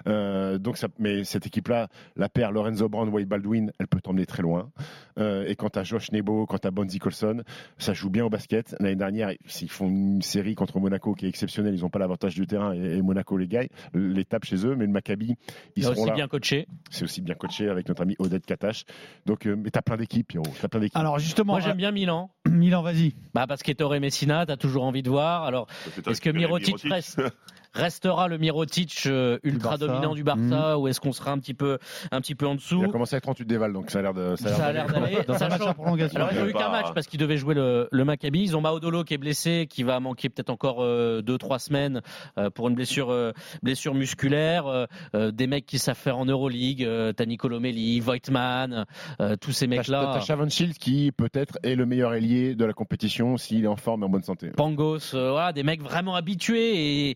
Mais cette équipe-là, la paire Lorenzo Brown, Wade Baldwin, elle peut t'emmener très loin. Et quand t'as Josh Nebo, quand t'as Bonzi Colson, ça joue bien au basket. L'année dernière, ils font une série contre Monaco qui est exceptionnelle, ils n'ont pas l'avantage du terrain, et Monaco les tape chez eux, mais le Maccabi, ils seront là. C'est aussi bien coaché avec notre ami Odette Katash. Donc, mais t'as plein d'équipes, Pierrot. Alors justement, moi j'aime bien Milan. Milan, vas-y. Parce qu'Ettore Messina, t'as toujours envie de voir. Alors, est-ce que Mirotic restera le Mirotic ultra dominant du Barça, ou est-ce qu'on sera un petit peu en dessous? Il a commencé à être 38 déval, donc ça a l'air d'aller. Dans un match en prolongation. Alors, il n'y a eu qu'un match parce qu'ils devaient jouer le Maccabi. Ils ont Maodolo qui est blessé, qui va manquer peut-être encore 2-3 semaines pour une blessure musculaire. Des mecs qui savent faire en Euroleague. T'as Nicolo Melli, Voigtman, tous ces mecs-là. T'as Shavon Shields qui peut-être est le meilleur ailier de la compétition s'il est en forme et en bonne santé. Pangos, des mecs vraiment habitués et hâte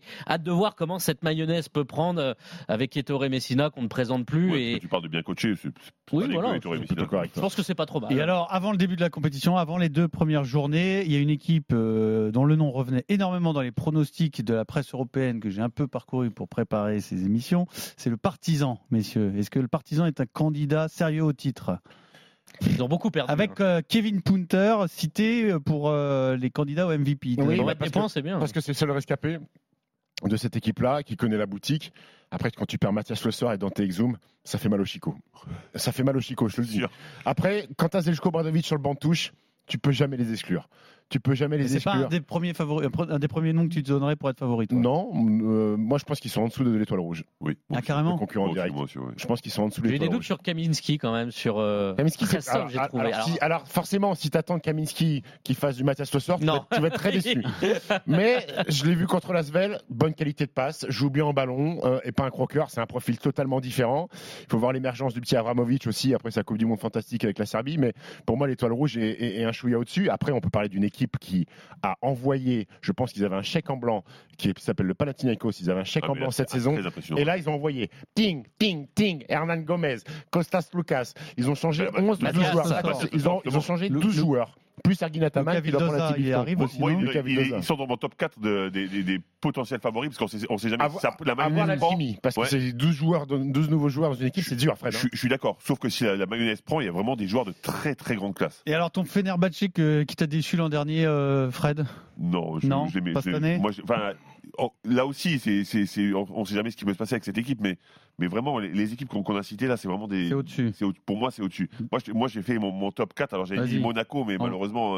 hâte de voir comment cette mayonnaise peut prendre avec Ettore Messina qu'on ne présente plus. Ouais, et tu parles de bien coaché, c'est oui, pas voilà, Ettore c'est Messina. je pense que c'est pas trop mal. Et alors, avant le début de la compétition, avant les 2 premières journées, il y a une équipe dont le nom revenait énormément dans les pronostics de la presse européenne que j'ai un peu parcouru pour préparer ces émissions. C'est le Partizan, messieurs. Est-ce que le Partizan est un candidat sérieux au titre ? Ils ont beaucoup perdu. Avec Kevin Punter cité pour les candidats au MVP. Oui, Oui, mettre des points, c'est bien. Parce que c'est le seul rescapé de cette équipe-là qui connaît la boutique. Après, quand tu perds Mathias Schlosser et Dante Exum, ça fait mal au chico. Ça fait mal au chico, je te le dis. Après, quand tu as Zeljko Obradovic sur le banc de touche, tu peux jamais les exclure. Tu peux jamais les C'est exclure. pas un des premiers favoris, un des premiers noms que tu te donnerais pour être favori, toi. Non, moi je pense qu'ils sont en dessous de l'Étoile Rouge. Oui. Ah, carrément. Le concurrent direct. Moi aussi, ouais. Je pense qu'ils sont en dessous de J'ai eu des l'Étoile doutes Rouge. sur Kaminski quand même, sur Kaminski, très simple, j'ai trouvé. alors, forcément, si tu attends Kaminski qui fasse du Mathias Schlosser, Non. tu vas être très déçu. Mais je l'ai vu contre l'Asvel, bonne qualité de passe, joue bien en ballon et pas un croqueur, c'est un profil totalement différent. Il faut voir l'émergence du petit Avramovic aussi après sa Coupe du Monde fantastique avec la Serbie, mais pour moi l'Étoile Rouge est un chouïa au-dessus. Après, on peut parler d'une équipe qui a envoyé, je pense qu'ils avaient un chèque en blanc qui s'appelle le Panathinaikos, ils avaient un chèque en blanc cette saison. Et là, ils ont envoyé Ting, Hernan Gomez, Kostas Lukas. Ils ont changé 11 joueurs. Ils ont changé 12 joueurs. Plus Ergin Ataman qui doit prendre la il arrive aussi. Moi, non ils sont dans mon top 4 des potentiels favoris parce qu'on sait jamais. La avoir mayonnaise prend. l'alchimie, parce que c'est 12 nouveaux joueurs dans une équipe, c'est dur, Fred. Je suis d'accord. Sauf que si la mayonnaise prend, il y a vraiment des joueurs de très très grande classe. Et alors, ton Fenerbahçe qui t'a déçu l'an dernier, Fred ? Non, Non, je l'aimais. pas cette année. Là aussi, on ne sait jamais ce qui peut se passer avec cette équipe, mais vraiment, les équipes qu'on a citées là, c'est vraiment des. C'est au-dessus. Pour moi, c'est au-dessus. Moi, j'ai fait mon top 4. Alors, j'avais dit Monaco, mais malheureusement.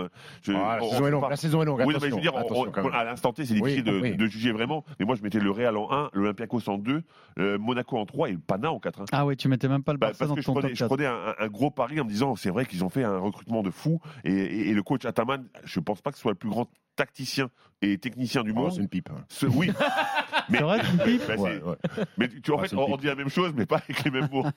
La saison est longue. Oui, mais je veux dire, à l'instant T, c'est difficile de juger vraiment. Mais moi, je mettais le Real en 1, l'Olympiakos en 2, Monaco en 3 et le Pana en 4. Ah oui, tu mettais même pas le Barça dans ton top 4. Je prenais un gros pari en me disant, c'est vrai qu'ils ont fait un recrutement de fou. Et le coach Ataman, je pense pas que ce soit le plus grand tacticien et technicien du monde. C'est une pipe. Oui. C'est vrai, c'est une pipe. Mais en fait, on dit la même chose, mais pas avec les mêmes mots.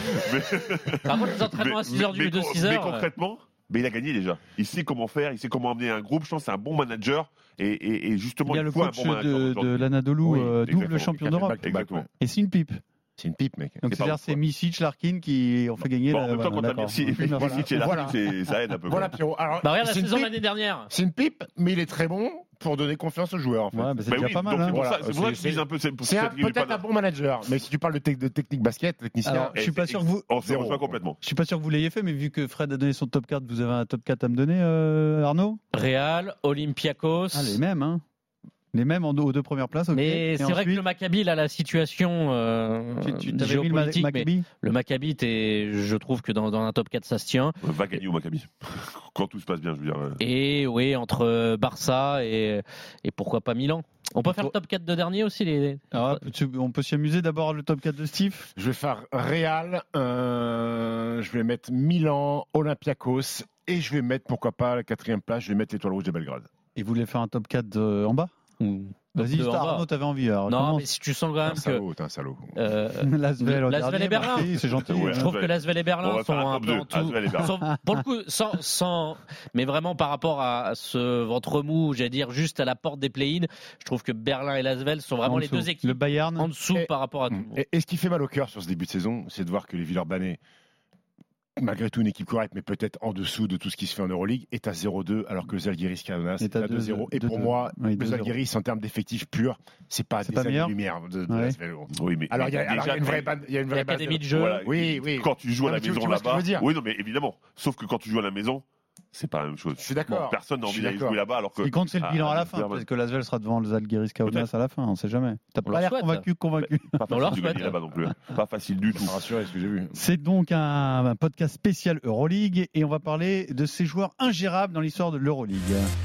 Par contre, les entraînements à 6h du 6h. Mais concrètement, il a gagné déjà. Il sait comment faire, il sait comment amener un groupe. Je pense que c'est un bon manager. Et justement, Il y a le faut un coach bon manager. de l'Anadolu, double exactement. champion d'Europe. Exactement. Et c'est une pipe. C'est une pipe, mec. Donc c'est Misic, Larkin qui ont fait gagner. En même temps, quand t'as Misic et Larkin, ça aide un peu. Voilà, Pierrot. Alors, regarde la saison l'année dernière. C'est une pipe, mais il est très bon pour donner confiance aux joueurs. En fait. Ouais, c'est déjà pas mal. C'est pour ça que je vise un peu. C'est peut-être un bon manager, mais si tu parles de technique basket, technicien. Alors, je suis pas sûr que vous. On se rejoint complètement. Je suis pas sûr que vous l'ayez fait, mais vu que Fred a donné son top 4, vous avez un top 4 à me donner, Arnaud ? Real, Olympiakos. Ah, les mêmes, hein. Les mêmes aux 2 premières places. Okay. Mais c'est vrai que le Maccabi, là, la situation tu t'avais mis le Maccabi. Le Maccabi, je trouve que dans un top 4, ça se tient. Va gagner au Maccabi. Quand tout se passe bien, je veux dire. Et oui, entre Barça et pourquoi pas Milan. On peut faire le top 4 de dernier aussi on peut s'y amuser. D'abord le top 4 de Steve. Je vais faire Real, je vais mettre Milan, Olympiakos et je vais mettre, pourquoi pas, la 4e place, je vais mettre l'Étoile Rouge de Belgrade. Et vous voulez faire un top 4 en bas ? Vas-y, Arnaud, t'avais envie. Alors, non, mais si tu sens quand même que. T'es un salaud. L'Asvel et Berlin. C'est gentil. Je trouve que l'Asvel et Berlin sont un peu en tout. Pour le coup, sans. Mais vraiment par rapport à ce ventre mou, j'allais dire juste à la porte des play-in, je trouve que Berlin et l'Asvel sont vraiment les deux équipes. Le Bayern en dessous par rapport à tout. Et ce qui fait mal au cœur sur ce début de saison, c'est de voir que les Villeurbanais, malgré tout une équipe correcte, mais peut-être en dessous de tout ce qui se fait en Euroleague, est à 0-2, alors que le Zalgiris Kaunas est à 2-0. Et pour moi, le Zalgiris, en termes d'effectifs purs, c'est pas des années-lumière de l'Asvel. Oui, mais alors il y a une vraie base de jeu. Voilà, oui. Quand tu joues à la maison là-bas. Oui, non, mais évidemment. Sauf que quand tu joues à la maison, c'est pas la même chose. Je suis d'accord. Personne n'a envie d'aller jouer là-bas alors que. Ce qui compte, c'est le bilan à la fin. Peut-être que l'Asvel sera devant le Zalgiris Kaunas à la fin, on sait jamais. T'as pas l'air convaincu. Pas facile de gagner là-bas non plus. Pas facile du tout. Rassuré, ce que j'ai vu. C'est donc un podcast spécial Euroleague et on va parler de ces joueurs ingérables dans l'histoire de l'Euroleague.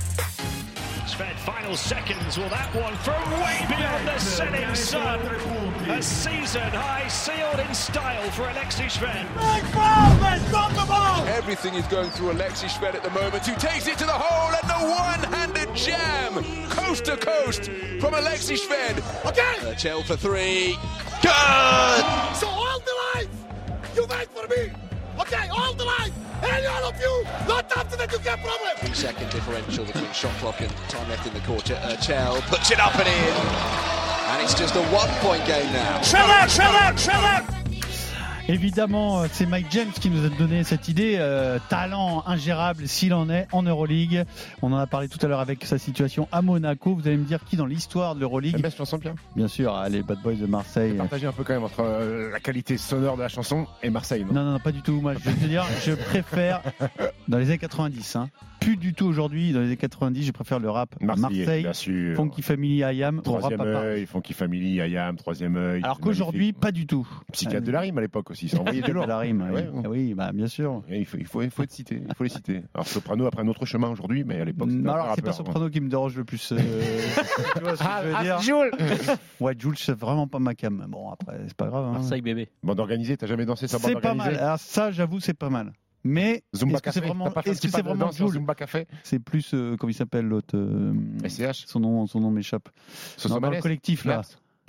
Final seconds, well that one from way beyond the setting sun. A season high sealed in style for Alexis Shved. Everything is going through Alexis Shved at the moment, who takes it to the hole and the one-handed jam, coast to coast from Alexis Shved. Okay. Chell for 3. Good. So all the lights, you wait for me. Okay, all the lights. Any all of you, not after that you get problem. 3-second differential between shot clock and time left in the quarter. Chell puts it up and in. And it's just a 1-point game now. Triller! Évidemment, c'est Mike James qui nous a donné cette idée. Talent ingérable s'il en est en Euroleague. On en a parlé tout à l'heure avec sa situation à Monaco. Vous allez me dire qui dans l'histoire de l'Euroleague? La belle chanson, Pierre. Bien sûr, les Bad Boys de Marseille. Partagez un peu quand même entre la qualité sonore de la chanson et Marseille, non? Non, pas du tout. Moi, je vais te dire, je préfère dans les années 90. Plus du tout aujourd'hui. Dans les années 90, je préfère le rap Marseille, bien sûr. Funky Family, IAM, au rap Troisième papa. œil, Funky Family, IAM, Troisième œil. Alors qu'aujourd'hui, pas du tout. Psychiatre de la rime à l'époque aussi, ça envoyait du lourd. De la rime, Ouais, oui. Oui, bah, bien sûr. Et il faut être cité, il faut les citer. Alors Soprano a pris un autre chemin aujourd'hui, mais à l'époque c'était Alors, un c'est pas rappeur. Soprano qui me dérange le plus. Tu vois ce que je veux dire? Jules. Ouais, Jules, c'est vraiment pas ma cam. Bon, après, c'est pas grave. Hein. Marseille bébé. Bande organisée, t'as jamais dansé sur bande C'est pas organisée? mal. Alors, ça, j'avoue, c'est pas mal. Mais Zumba est-ce que c'est Café, vraiment, t'as pas fait un est-ce que petit c'est pas de vraiment danse sur Jules? Zumba Café? C'est plus, comment il s'appelle l'autre SCH? Son nom m'échappe. Non, dans le collectif, là.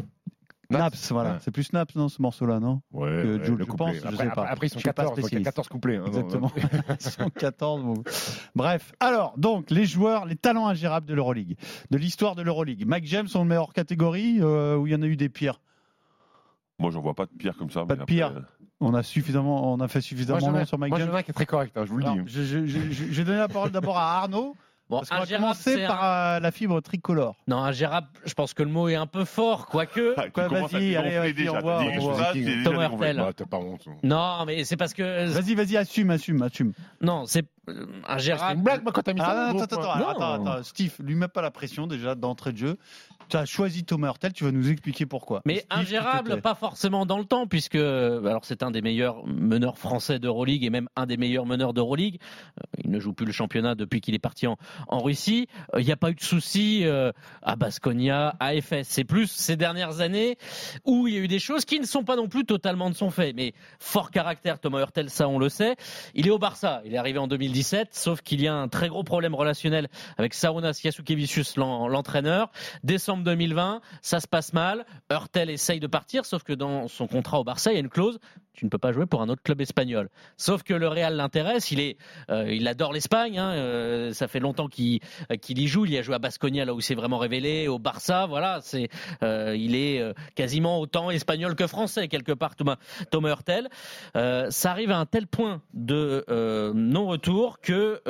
Naps, voilà. Ouais. C'est plus Naps, non, ce morceau-là, non? Ouais, Que Jules, le je couplet. pense, je Après, sais pas. après, ils sont Je suis pas 14, donc il y a spécialiste. 14 couplets. Hein, Exactement. Ils sont 14. Bon. Bref. Alors, donc, les joueurs, les talents ingérables de l'Euroleague, de l'histoire de l'Euroleague. Mike James, on le met hors catégorie, où il y en a eu des pires. Moi, j'en vois pas de pire comme ça. Pas mais de pire. après, On a fait suffisamment long sur Mike Moi, James. j'en ai un qui est très correct, hein, je vous le dis. Alors, je vais donner la parole d'abord à Arnaud. Bon, Parce qu'on va ingérable, commencer c'est par la fibre tricolore. Non, ingérable, je pense que le mot est un peu fort, quoique. tu Quoi, commences à vas-y, te allez, gonfler vas-y, déjà. on T'as voit, dit on quelque voit. chose, t'es déjà Thomas dégonflé. Hurtel. Bah, t'as pas honte. Non, mais c'est parce que. Vas-y, assume. Non, c'est C'est ingérable. une blague, moi, quand t'as mis ça. Ah, dans le attends, groupe, moi. attends, Steve, lui mets pas la pression déjà d'entrée de jeu. Tu as choisi Thomas Hurtel, tu vas nous expliquer pourquoi. Mais Steve, s'il te ingérable, plaît. pas forcément dans le temps, puisque alors c'est un des meilleurs meneurs français d'Euroleague et même un des meilleurs meneurs d'Euroleague. Il ne joue plus le championnat depuis qu'il est parti en Russie. Il n'y a pas eu de soucis à Baskonia, à Efes. C'est plus ces dernières années où il y a eu des choses qui ne sont pas non plus totalement de son fait. Mais fort caractère, Thomas Hurtel, ça on le sait. Il est au Barça. Il est arrivé en 2017, sauf qu'il y a un très gros problème relationnel avec Sarunas Jasukevicius, l'entraîneur. Décembre 2020, ça se passe mal. Hurtel essaye de partir, sauf que dans son contrat au Barça, il y a une clause. Tu ne peux pas jouer pour un autre club espagnol. Sauf que le Real l'intéresse. Il adore l'Espagne. Ça fait longtemps qu'il y joue. Il y a joué à Baskonia, là où c'est vraiment révélé. Au Barça, voilà. Il est quasiment autant espagnol que français, quelque part, Thomas Hurtel. Ça arrive à un tel point de non-retour que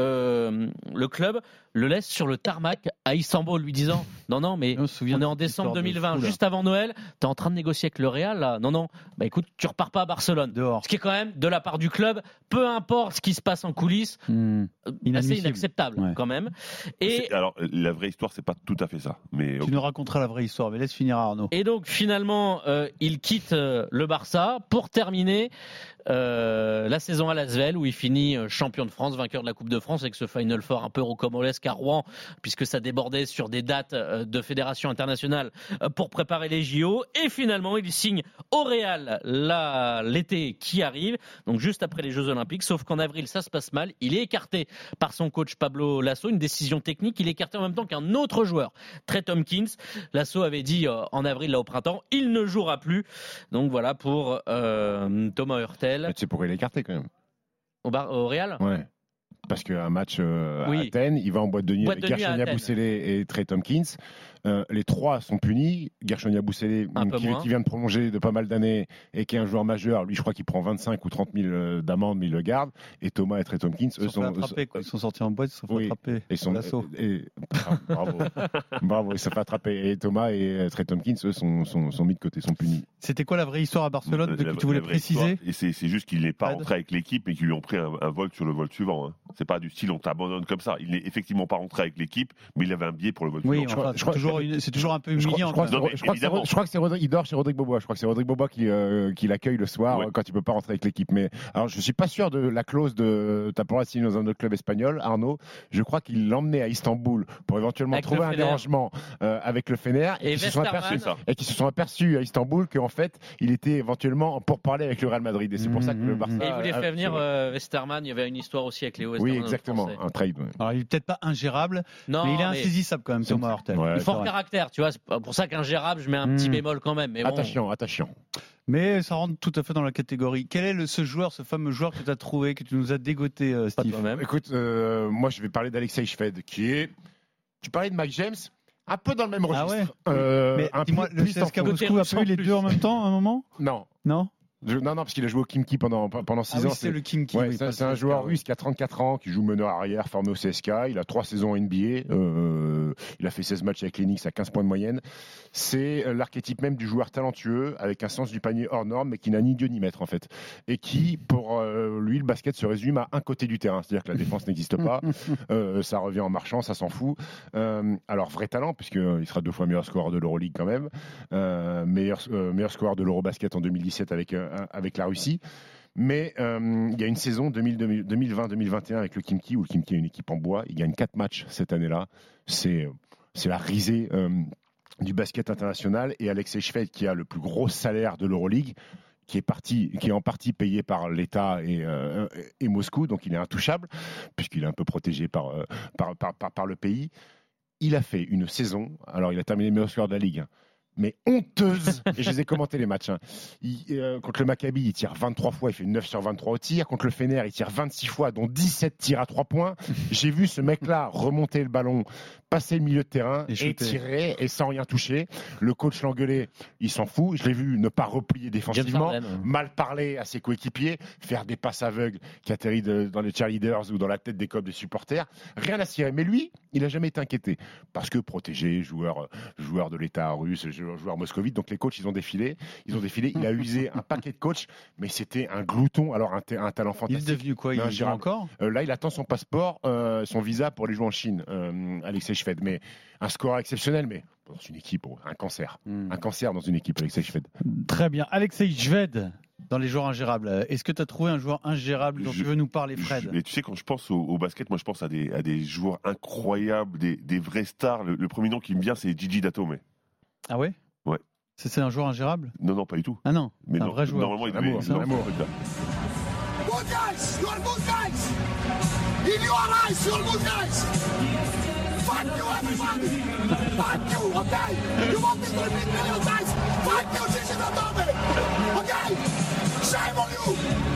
le club le laisse sur le tarmac à Istanbul, lui disant non, mais on est en décembre 2020, juste avant Noël, t'es en train de négocier avec le Real, là. Non, bah écoute, tu repars pas à Barcelone. Dehors. Ce qui est quand même, de la part du club, peu importe ce qui se passe en coulisses, assez inacceptable, quand même. Et Alors, la vraie histoire, c'est pas tout à fait ça. Mais Tu nous raconteras la vraie histoire, mais laisse finir Arnaud. Et donc finalement, il quitte le Barça pour terminer la saison à l'Asvel, où il finit champion de France, vainqueur de la Coupe de France, avec ce Final Four un peu rocambolesque à Rouen, puisque ça débordait sur des dates de fédération internationale pour préparer les JO. Et finalement, il signe au Real l'été qui arrive, donc juste après les Jeux Olympiques, sauf qu'en avril, ça se passe mal. Il est écarté par son coach Pablo Lasso, une décision technique. Il est écarté en même temps qu'un autre joueur, Trey Tompkins. Lasso avait dit en avril, là au printemps, il ne jouera plus. Donc voilà pour Thomas Hurtel. Mais tu sais pourquoi il est écarté quand même? Au Real? Ouais. Parce qu'un match à Oui. Athènes, il va en boîte de nuit avec Boîte de nuit à Gershon Athènes. Yabusele et Trey Tompkins. Les trois sont punis. Gershon Yabusele, Un peu moins. qui vient de prolonger de pas mal d'années et qui est un joueur majeur, lui je crois qu'il prend 25 ou 30 000 d'amende, mais il le garde. Et Thomas et Trey Tompkins, Ils sont fait attraper, quoi. Ils sont sortis en boîte, ils se sont fait Oui. attraper. Ils sont L'assaut. bravo, bravo, ils se sont fait attraper. Et Thomas et Trey Tompkins, eux, sont mis de côté, sont punis. C'était quoi la vraie histoire à Barcelone que tu voulais vraie préciser? histoire, et c'est juste qu'il n'est pas Fred. rentré avec l'équipe, mais qu'ils lui ont pris un vol sur le vol suivant. Hein. C'est pas du style on t'abandonne comme ça. Il n'est effectivement pas rentré avec l'équipe, mais il avait un billet pour le vol Oui, suivant. enfin, c'est toujours un peu humiliant. Je crois Non, mais évidemment. que c'est il dort chez Rodrigue Bobois. Je crois que c'est Rodrigue Bobois qui l'accueille le soir Ouais. quand il peut pas rentrer avec l'équipe. Mais alors, je suis pas sûr de la clause de t'as pas le droit de signer dans un autre club espagnol, Arnaud. Je crois qu'il l'emmenait à Istanbul pour éventuellement Avec trouver le un Fener. dérangement avec le Fener Et qui se sont Westermann. aperçus et qui se sont aperçus à Istanbul qu'en fait il était éventuellement pour parler avec le Real Madrid. Et c'est pour ça que le Barça. Et il voulait a- faire venir Westermann. Il y avait une histoire aussi avec Léo Oui, Westermann. exactement, le Français. un trade. Ouais. Alors, il est peut-être pas ingérable, Non, mais il est insaisissable quand même, Thomas Hurtel. Ouais. Il fort C'est vrai. caractère, tu vois. C'est pour ça qu'ingérable, je mets un petit bémol quand même. Mais bon. Attachant. Mais ça rentre tout à fait dans la catégorie. Quel est ce joueur, ce fameux joueur que tu as trouvé, que tu nous as dégoté, Pas Steve? toi-même. Écoute, moi je vais parler d'Alexei Shved, qui est. Tu parlais de Mike James. Un peu dans le même registre. Ah ouais. Mais dis-moi, le CSKA Moscou a pas eu les deux en même temps à un moment ? Non. Non ? Non, parce qu'il a joué au Kimki pendant 6 ans. C'est le Kimki. Ouais, c'est un joueur russe qui a 34 ans, qui joue meneur arrière, formé au CSKA. Il a 3 saisons en NBA. Il a fait 16 matchs avec les Knicks à 15 points de moyenne. C'est l'archétype même du joueur talentueux, avec un sens du panier hors norme, mais qui n'a ni Dieu ni maître, en fait. Et qui, pour lui, le basket se résume à un côté du terrain. C'est-à-dire que la défense n'existe pas. Ça revient en marchant, ça s'en fout. Alors, vrai talent, puisqu'il sera 2 fois meilleur scoreur de l'Euroleague quand même. Meilleur scoreur de l'Eurobasket en 2017 avec la Russie. Mais il y a une saison 2020-2021 avec le Kimki, où le Kimki est une équipe en bois. Il gagne 4 matchs cette année-là. C'est la risée du basket international. Et Alexei Shved, qui a le plus gros salaire de l'Euroleague, qui est en partie payé par l'État et Moscou, donc il est intouchable, puisqu'il est un peu protégé par le pays. Il a fait une saison, alors il a terminé meilleur scoreur de la Ligue, mais honteuse, et je les ai commentés les matchs. Contre le Maccabi, il tire 23 fois, il fait 9 sur 23 au tir. Contre le Fener, il tire 26 fois, dont 17 tirs à 3 points. J'ai vu ce mec-là remonter le ballon, passer le milieu de terrain, et tirer, et sans rien toucher. Le coach l'engueulait, il s'en fout. Je l'ai vu ne pas replier défensivement, mal parler à ses coéquipiers, faire des passes aveugles qui atterrissent dans les cheerleaders ou dans la tête des copes des supporters. Rien à cirer. Mais lui, il n'a jamais été inquiété. Parce que protégé, joueur de l'État russe, joueur moscovite, donc les coachs ils ont défilé, il a usé un paquet de coachs, mais c'était un glouton, alors un talent fantastique. Il est devenu quoi? Il joue encore là il attend son passeport, son visa pour aller jouer en Chine, Alexei Shved, mais un score exceptionnel, mais dans une équipe, un cancer dans une équipe, Alexei Shved. Très bien, Alexei Shved dans les joueurs ingérables. Est-ce que tu as trouvé un joueur ingérable dont tu veux nous parler, Fred? Mais tu sais, quand je pense au basket, moi je pense à des joueurs incroyables, des vrais stars. Le premier nom qui me vient, c'est Gigi Datome. Ah ouais? Ouais. C'est un joueur ingérable? Non, pas du tout. Ah non, mais un vrai joueur. Normalement, il devait... C'est un amour. Good guys, you're good guys. In your eyes, you're good guys. Fuck you, everybody. Fuck you, okay? You want me to repeat million times? Fuck you, Gigi Datome. Okay? Shame on you.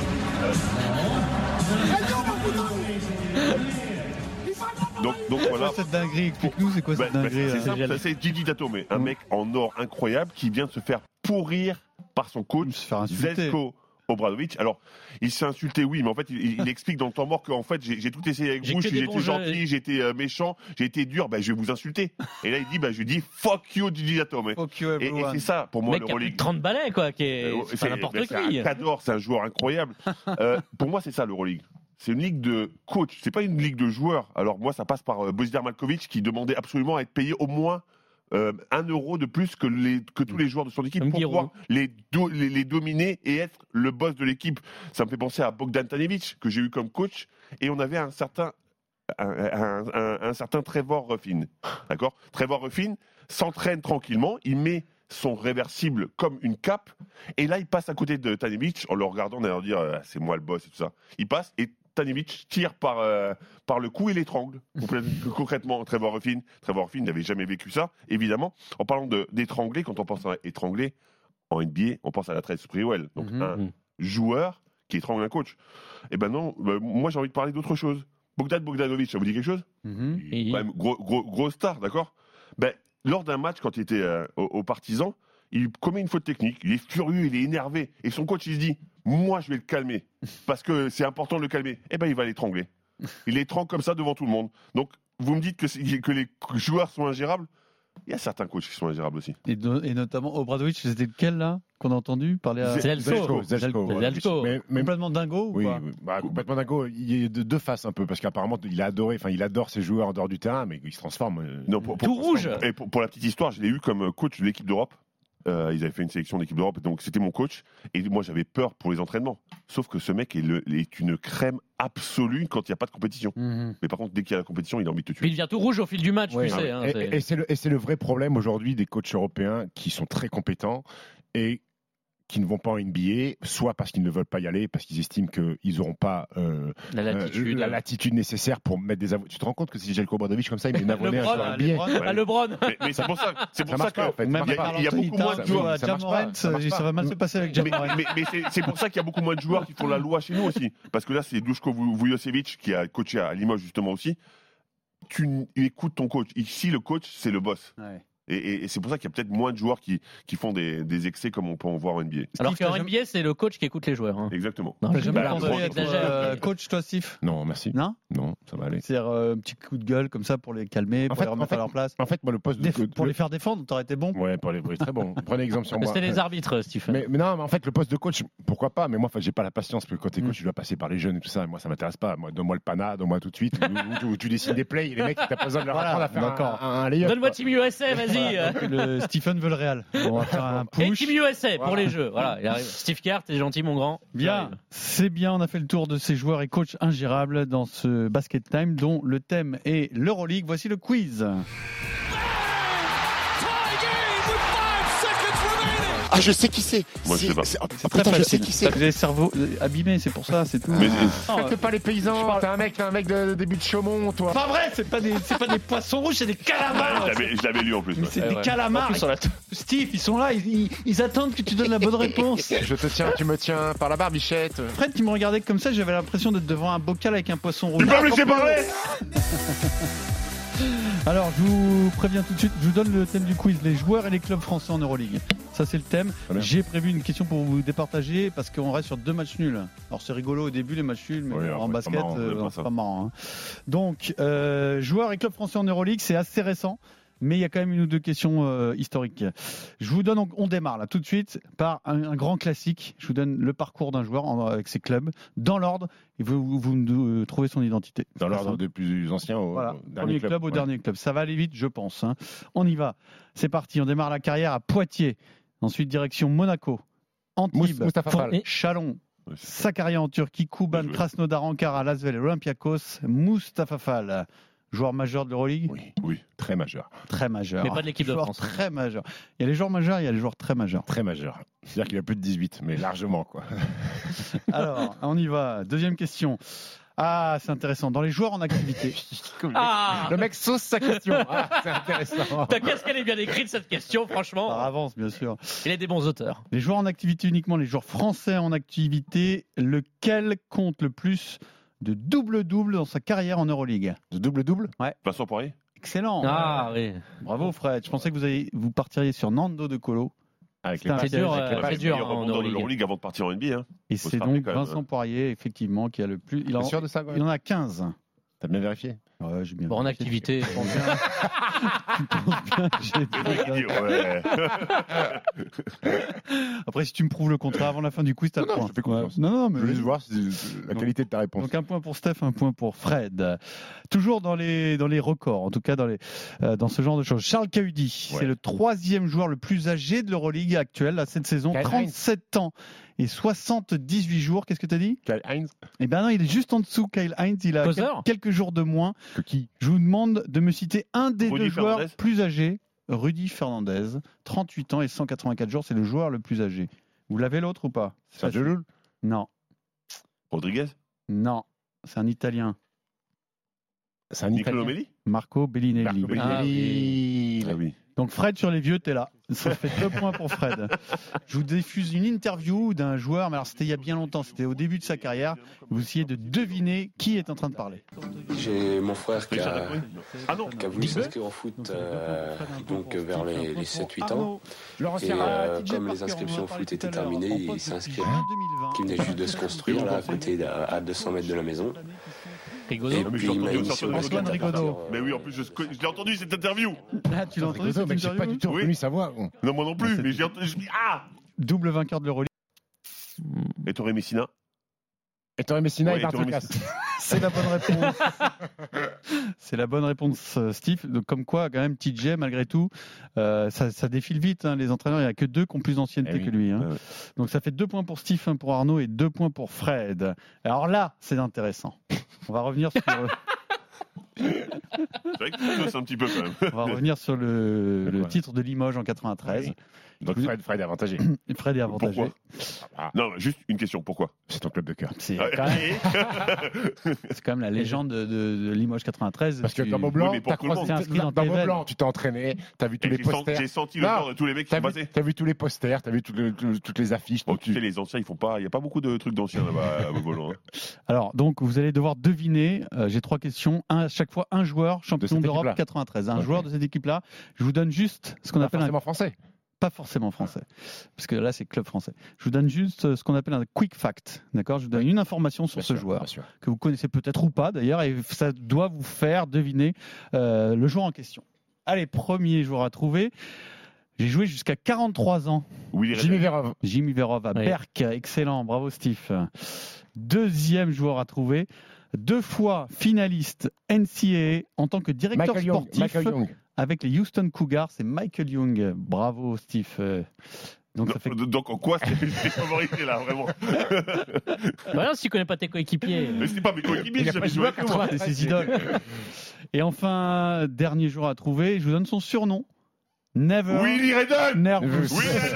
And you, Maputo. Donc voilà. C'est quoi cette dinguerie? Explique-nous, c'est quoi cette dinguerie? C'est simple, c'est Gigi Datome, un mec en or incroyable qui vient de se faire pourrir par son coach Zeljko Obradović. Alors, il s'est insulté, oui, mais en fait, il explique dans le temps mort qu'en fait, j'ai tout essayé avec vous, j'ai été gentil, j'ai été méchant, j'ai été dur, je vais vous insulter. Et là, il dit, je dis fuck you, Gigi Datome. Et c'est ça, pour moi, le mec qui a plus de 30 balais, quoi, c'est pas n'importe qui. C'est un joueur incroyable. Pour moi, c'est ça, l'Euroleague. C'est une ligue de coach, c'est pas une ligue de joueurs. Alors moi, ça passe par Bojidar Maljković qui demandait absolument à être payé au moins 1 euro de plus que tous les joueurs de son équipe pour pouvoir les dominer et être le boss de l'équipe. Ça me fait penser à Bogdan Tanevich que j'ai eu comme coach, et on avait un certain Trevor Ruffin. D'accord ? Trevor Ruffin s'entraîne tranquillement, il met son réversible comme une cape, et là il passe à côté de Tanevich en le regardant et en dire c'est moi le boss et tout ça. Il passe et Tanevich tire par le cou et l'étrangle. Concrètement, Trevor Ruffin n'avait jamais vécu ça, évidemment. En parlant d'étrangler, quand on pense à étrangler en NBA, on pense à la Trace Sprewell, donc un joueur qui étrangle un coach. Et non, moi j'ai envie de parler d'autre chose. Bogdan Bogdanović, ça vous dit quelque chose? Gros star, d'accord? Lors d'un match, quand il était aux Partisans, il commet une faute technique, il est furieux, il est énervé, et son coach il se dit moi je vais le calmer, parce que c'est important de le calmer. Il va l'étrangler. Il l'étrangle comme ça devant tout le monde. Donc vous me dites que les joueurs sont ingérables? Il y a certains coachs qui sont ingérables aussi. Et notamment Obradović, c'était lequel là qu'on a entendu parler à Zeljko. Complètement dingo ou pas? Complètement dingo. Il y a deux faces un peu, parce qu'apparemment il adore ses joueurs en dehors du terrain, mais il se transforme. Tout rouge. Et pour la petite histoire, je l'ai eu comme coach de l'équipe d'Europe. Ils avaient fait une sélection d'équipe d'Europe, donc c'était mon coach. Et moi, j'avais peur pour les entraînements. Sauf que ce mec est une crème absolue quand il n'y a pas de compétition. Mais par contre, dès qu'il y a la compétition, il a envie de te tuer. Puis il devient tout rouge au fil du match, tu sais. Et c'est le vrai problème aujourd'hui des coachs européens qui sont très compétents et qui ne vont pas en NBA, soit parce qu'ils ne veulent pas y aller, parce qu'ils estiment qu'ils n'auront pas la latitude nécessaire pour mettre des avocats. Tu te rends compte que si Zeljko Obradović comme ça, il met Navonné un joueur NBA. LeBron. Mais c'est pour ça qu'il y a beaucoup moins de joueurs. Ça va mal se passer avec Jamorant. Mais c'est pour ça qu'il y a beaucoup moins de joueurs qui font la loi chez nous aussi. Parce que là, c'est Duško Vujošević qui a coaché à Limoges justement aussi. tu écoutes ton coach. Ici, le coach, c'est le boss. Ouais. Et c'est pour ça qu'il y a peut-être moins de joueurs qui font des excès comme on peut en voir en NBA. Alors qu'en NBA, c'est le coach qui écoute les joueurs. Hein. Exactement. Non, T'as jamais bon, pensé exagère. être coach, toi, Steve? Non, merci. Non, Ça va aller. c'est-à-dire un petit coup de gueule comme ça pour les calmer, pour les remettre à leur place. En fait, moi, le poste Pour les faire défendre, t'aurais été bon. Ouais, très bon. Prenez exemple sur moi. C'était les arbitres, Stephen. Mais non, mais en fait, le poste de coach, pourquoi pas? Mais moi, j'ai pas la patience, parce que quand t'es coach, tu dois passer par les jeunes et tout ça. Moi, ça m'intéresse pas. Moi, donne-moi le pana, donne-moi tout de suite. Où tu décides des plays, et les mecs, t'as pas besoin de leur apprendre à faire un layup. Donne-moi Team USA, vas-y. Stephen veut le Real. On va faire un Et push. Team USA pour les jeux. Voilà, il arrive. Steve Kerr, t'es gentil, mon grand. Bien, c'est bien, on a fait le tour de ces joueurs et coachs ingérables dans ce Basket Time dont le thème est l'Euroleague. Voici le quiz. Ah, je sais qui c'est. Moi, je sais pas. Putain, je sais qui c'est. Vous avez le cerveau abîmé, c'est pour ça, c'est tout. Mais Fais pas les paysans, t'es un mec de début de Chaumont, toi. Pas vrai, c'est pas des poissons rouges, c'est des calamars. je l'avais lu en plus. Mais Ouais. c'est des calamars. Steve, ils sont là, ils attendent que tu donnes la bonne réponse. Je te tiens, tu me tiens par la barbichette. Fred, tu me regardais comme ça, j'avais l'impression d'être devant un bocal avec un poisson rouge. Tu peux me laisser parler? Alors, je vous préviens tout de suite, je vous donne le thème du quiz, les joueurs et les clubs français en Euroleague. Ça, c'est le thème. J'ai prévu une question pour vous départager parce qu'on reste sur 2 matchs nuls. Alors, c'est rigolo au début, les matchs nuls, mais Oui, en c'est basket, pas marrant, c'est pas marrant. Hein. Donc, joueurs et clubs français en Euroleague, c'est assez récent. Mais il y a quand même une ou deux questions historiques. Je vous donne, on démarre là tout de suite par un grand classique. Je vous donne le parcours d'un joueur avec ses clubs dans l'ordre et vous trouvez son identité. Dans l'ordre des plus anciens au dernier club au dernier club. Ça va aller vite, je pense. Hein. On y va. C'est parti. On démarre la carrière à Poitiers. Ensuite, direction Monaco, Antibes, Chalon. Sa carrière en Turquie, Kuban, Krasnodar, Ankara, Lasvel, Olympiakos, Mustapha Fall. Joueur majeur de l'Euroleague ? Oui, très majeur. Très majeur. Mais pas de l'équipe de France. Très majeur. Il y a les joueurs majeurs, il y a les joueurs très majeurs. Très majeur. C'est-à-dire qu'il a plus de 18, mais largement, quoi. Alors, on y va. Deuxième question. Ah, c'est intéressant. Dans les joueurs en activité. Le mec sauce sa question. Ah, c'est intéressant. Qu'est-ce qu'elle est bien écrite, cette question, franchement. Par avance, bien sûr. Il a des bons auteurs. Les joueurs en activité uniquement, les joueurs français en activité, lequel compte le plus de double-double dans sa carrière en Euroleague? De double-double? Ouais. Vincent Poirier. Excellent. Ah oui. Bravo Fred. Je pensais que vous partiriez sur Nando De Colo. Avec c'est dur en Euroleague avant de partir en NBA. Hein. Et c'est donc Vincent Poirier, effectivement, qui a le plus. Il est sûr de ça, il en a 15. T'as bien vérifié? Ouais, j'ai bien. Bon, en activité. Tu penses bien que j'ai ouais. Après, si tu me prouves le contraire avant la fin du quiz, t'as le point. Je fais confiance. Non, mais je veux juste voir la qualité de ta réponse. Donc un point pour Steph, un point pour Fred. Toujours dans les records, en tout cas dans ce genre de choses. Charles Cahudi, c'est le 3e joueur le plus âgé de l'Euroleague actuelle à cette saison, 37 ans et 78 jours. Qu'est-ce que tu as dit? Kyle Hines? Eh ben non, il est juste en dessous. Kyle Hines, il a quelques jours de moins. Que qui? Je vous demande de me citer un des Rudy deux joueurs Fernandez. plus âgés. Rudy Fernandez, 38 ans et 184 jours, c'est le joueur le plus âgé. Vous l'avez l'autre ou pas? Sergio Llull? Non. Rodriguez. Non, c'est un Italien. C'est un Nicolo Italien. Melli. Marco Bellinelli. Ah oui. Donc Fred sur les vieux, t'es là. Ça fait 2 points pour Fred. Je vous diffuse une interview d'un joueur, mais alors c'était il y a bien longtemps, c'était au début de sa carrière. Vous essayez de deviner qui est en train de parler. J'ai mon frère qui Richard a Dacoué. Ah non. voulu s'inscrire au foot donc vers les 7-8 ans. Et comme les inscriptions au foot étaient terminées, il s'est inscrit qui venait juste de se construire là à côté à 200 mètres de la maison. Rigaudot. Et puis il m'a initié au basket à Rigaudot. partir, Mais oui, en plus, je l'ai entendu cette interview. Ah, tu l'as entendu Rigaudot, cette mec, j'ai pas interview du tout reconnu sa voix. Non, moi non plus. Mais j'ai entendu. Ah. Double vainqueur de l'Euroleague. Ettore Messina. Ettore Messina Ouais, et Ettore Bartolcas. C'est la bonne réponse. C'est la bonne réponse, Steve. Donc, comme quoi, quand même, TJ, malgré tout, ça défile vite. Hein, les entraîneurs, il n'y a que 2 qui ont plus d'ancienneté que lui. Hein. Ouais. Donc, ça fait 2 points pour Steve, 1 pour Arnaud et 2 points pour Fred. Alors là, c'est intéressant. On va revenir sur. C'est vrai que c'est un petit peu quand même. On va revenir sur le quoi titre de Limoges en 93. Oui. Donc Fred est avantagé. Fred est avantagé. Non, juste une question. Pourquoi? C'est ton club de cœur. C'est quand même la légende de Limoges 93. Parce que dans Maublanc, Oui, mais pour tout le monde. dans Maublanc, tu t'es entraîné, t'as vu tous les posters. J'ai senti le corps de tous les mecs qui sont passés. T'as vu tous les posters, t'as vu toutes les affiches. Bon, tu sais, les anciens, ils font pas. Il n'y a pas beaucoup de trucs d'anciens là-bas à Maublanc. Alors, donc, vous allez devoir deviner. J'ai 3 questions. À chaque fois, un joueur champion d'Europe 93. Un joueur de cette équipe-là. Je vous donne juste ce qu'on appelle un français. Pas forcément français, parce que là c'est club français. Je vous donne juste ce qu'on appelle un quick fact, d'accord? Je vous donne une information sur ce joueur que vous connaissez peut-être ou pas d'ailleurs, et ça doit vous faire deviner le joueur en question. Allez, premier joueur à trouver. J'ai joué jusqu'à 43 ans. Jimmy Verov à Berck, excellent, bravo Steve. Deuxième joueur à trouver. 2 fois finaliste NCAA en tant que directeur sportif. Avec les Houston Cougars, c'est Michael Young. Bravo, Steve. Donc en quoi c'est favorisé là, vraiment? Bah si tu connais pas tes coéquipiers. Mais c'est pas mes coéquipiers, j'ai jamais joué avec moi. C'est ses idoles. Et enfin, dernier joueur à trouver, je vous donne son surnom. Willy Redden. Nervous.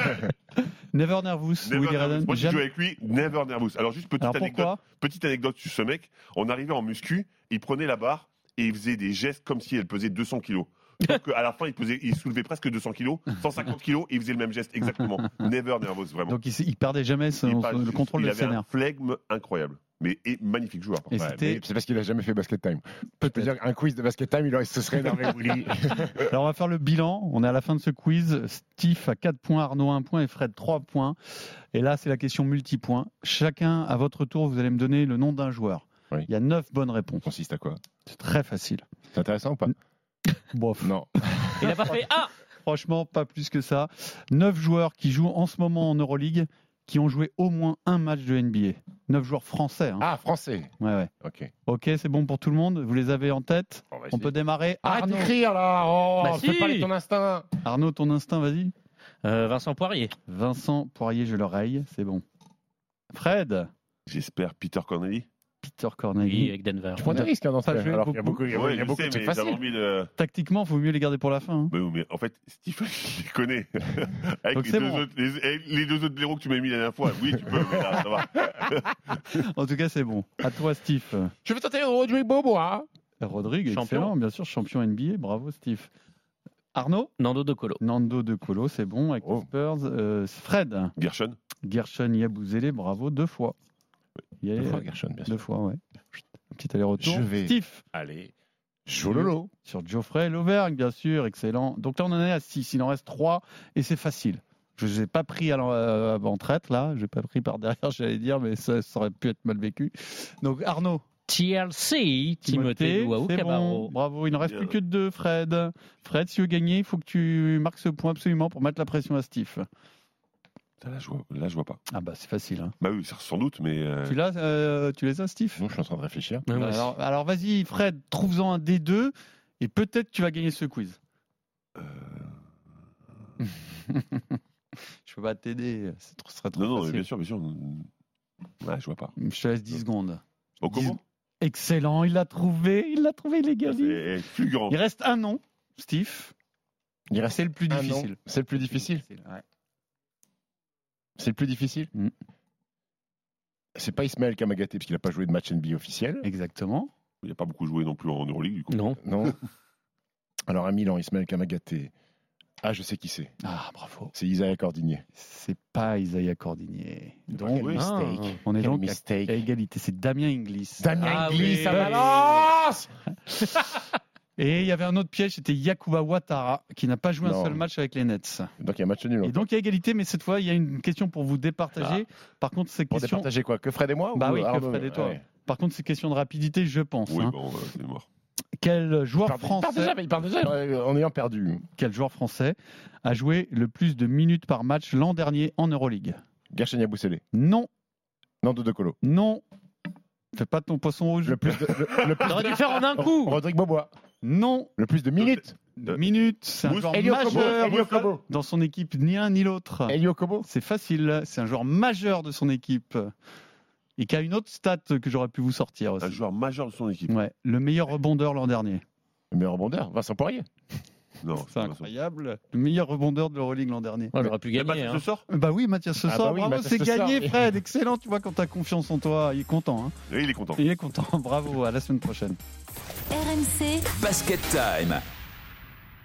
Never Nervous. Willy Redden. Moi j'ai joué avec lui, Never Nervous. Alors juste petite anecdote sur ce mec. On arrivait en muscu, il prenait la barre et il faisait des gestes comme si elle pesait 200 kilos. Donc à la fin, il soulevait presque 200 kilos, 150 kilos, et il faisait le même geste exactement. Never Nervous, vraiment. Donc il perdait jamais le contrôle de ses nerfs. Il avait un flegme incroyable. Mais magnifique joueur. C'est parce qu'il a jamais fait Basket Time. Peut-être dire un quiz de Basket Time, il se serait énervé. Alors on va faire le bilan. On est à la fin de ce quiz. Steve a 4 points, Arnaud 1 point et Fred 3 points. Et là, c'est la question multipoint. Chacun, à votre tour, vous allez me donner le nom d'un joueur. Oui. Il y a 9 bonnes réponses. Ça consiste à quoi? C'est très facile. C'est intéressant ou pas? Bof. Non. Il n'a pas fait A. Franchement, pas plus que ça. 9 joueurs qui jouent en ce moment en Euroleague, qui ont joué au moins un match de NBA. 9 joueurs français. Hein. Ah, français. Ouais. Ok, c'est bon pour tout le monde. Vous les avez en tête? On peut démarrer. Arrête d'écrire là. Fais parler ton instinct. Arnaud, ton instinct, vas-y. Vincent Poirier. Vincent Poirier, je l'oreille. C'est bon. Fred. J'espère Peter Corneli. Peter Corneli. Oui, avec Denver. Je prends des risques dans ce cas. Alors qu'il y a beaucoup, c'est facile. Tactiquement, il faut mieux les garder pour la fin. Hein. Mais en fait, Steve, je les connais. Avec les deux autres blaireaux que tu m'as mis la dernière fois. Oui, tu peux, mais là, ça va. En tout cas, c'est bon. À toi, Steve. Je vais tenter Rodrigue Bobois. Rodrigue, excellent, bien sûr, champion NBA. Bravo, Steve. Arnaud? Nando De Colo, c'est bon, avec les Spurs. Fred? Gershon Yabusele, bravo, 2 fois. Deux fois Gershon, bien sûr. 2 fois, ouais. Petit aller-retour. Je vais Steve. Aller. Jololo. Sur Geoffrey Lauvergne, bien sûr, excellent. Donc là, on en est à 6. Il en reste 3 et c'est facile. Je ne les ai pas pris en traite, là. Je n'ai pas pris par derrière, j'allais dire, mais ça aurait pu être mal vécu. Donc Arnaud. TLC, Timothée Luau Cabarro. Bon, bravo, il ne reste plus que 2, Fred. Fred, si tu veux gagner, il faut que tu marques ce point absolument pour mettre la pression à Steve. Là, je vois pas. Ah bah c'est facile. Hein. Bah oui, sans doute, mais... Tu les as, Steve? Non, je suis en train de réfléchir. Alors vas-y, Fred, trouve-en un des 2 et peut-être tu vas gagner ce quiz. Je peux pas t'aider, ce serait trop Non, facile. bien sûr. Ouais, je vois pas. Je te laisse 10 secondes. Comment? Excellent, il l'a trouvé, il égalise. C'est fulgurant. Il reste un nom, Steve. C'est le plus difficile. C'est le plus difficile. Ouais. C'est le plus difficile. C'est pas Ismaël Kamagaté, parce qu'il n'a pas joué de match NBA officiel. Exactement. Il n'a pas beaucoup joué non plus en Euroleague, du coup. Non. Alors à Milan, Ismaël Kamagaté. Ah, je sais qui c'est. Ah, bravo. C'est Isaiah Cordigné. C'est pas Isaiah Cordigné. Donc, on est donc à égalité. C'est Damien Inglis. Inglis, ça balance. Et il y avait un autre piège, c'était Yakuba Ouattara, qui n'a pas joué un seul match avec les Nets. Donc il y a un match nul. Et donc il y a égalité, mais cette fois, il y a une question pour vous départager. Par contre, c'est pour départager quoi? Que Fred et moi? Bah oui, que Fred et toi. Ouais. Par contre, c'est question de rapidité, je pense. Oui, bon, c'est mort. Quel joueur français... Il part déjà en ayant perdu. Quel joueur français a joué le plus de minutes par match l'an dernier en Euroleague? Gershon Yabusele. Non. Nando De Colo. Non. Fais pas ton poisson rouge. T'aurais dû faire en un coup. Rodrigue Bobois. Non. Le plus de minutes. C'est un joueur majeur dans son équipe, ni un ni l'autre. Elio Kobo. C'est facile, c'est un joueur majeur de son équipe. Et qui a une autre stat que j'aurais pu vous sortir aussi. Un joueur majeur de son équipe. Ouais, le meilleur rebondeur l'an dernier. Le meilleur rebondeur, Vincent Poirier. Non, c'est incroyable. Le meilleur rebondeur de l'Euroleague l'an dernier. Ouais, j'aurais pu gagner. Mathias Le Sort Bah oui, Mathias Le Sort. Bravo, c'est gagné, Fred. Excellent. Tu vois, quand t'as confiance en toi, il est content. Hein. Oui, il est content. Il est content. Bravo. À la semaine prochaine. RMC Basket Time.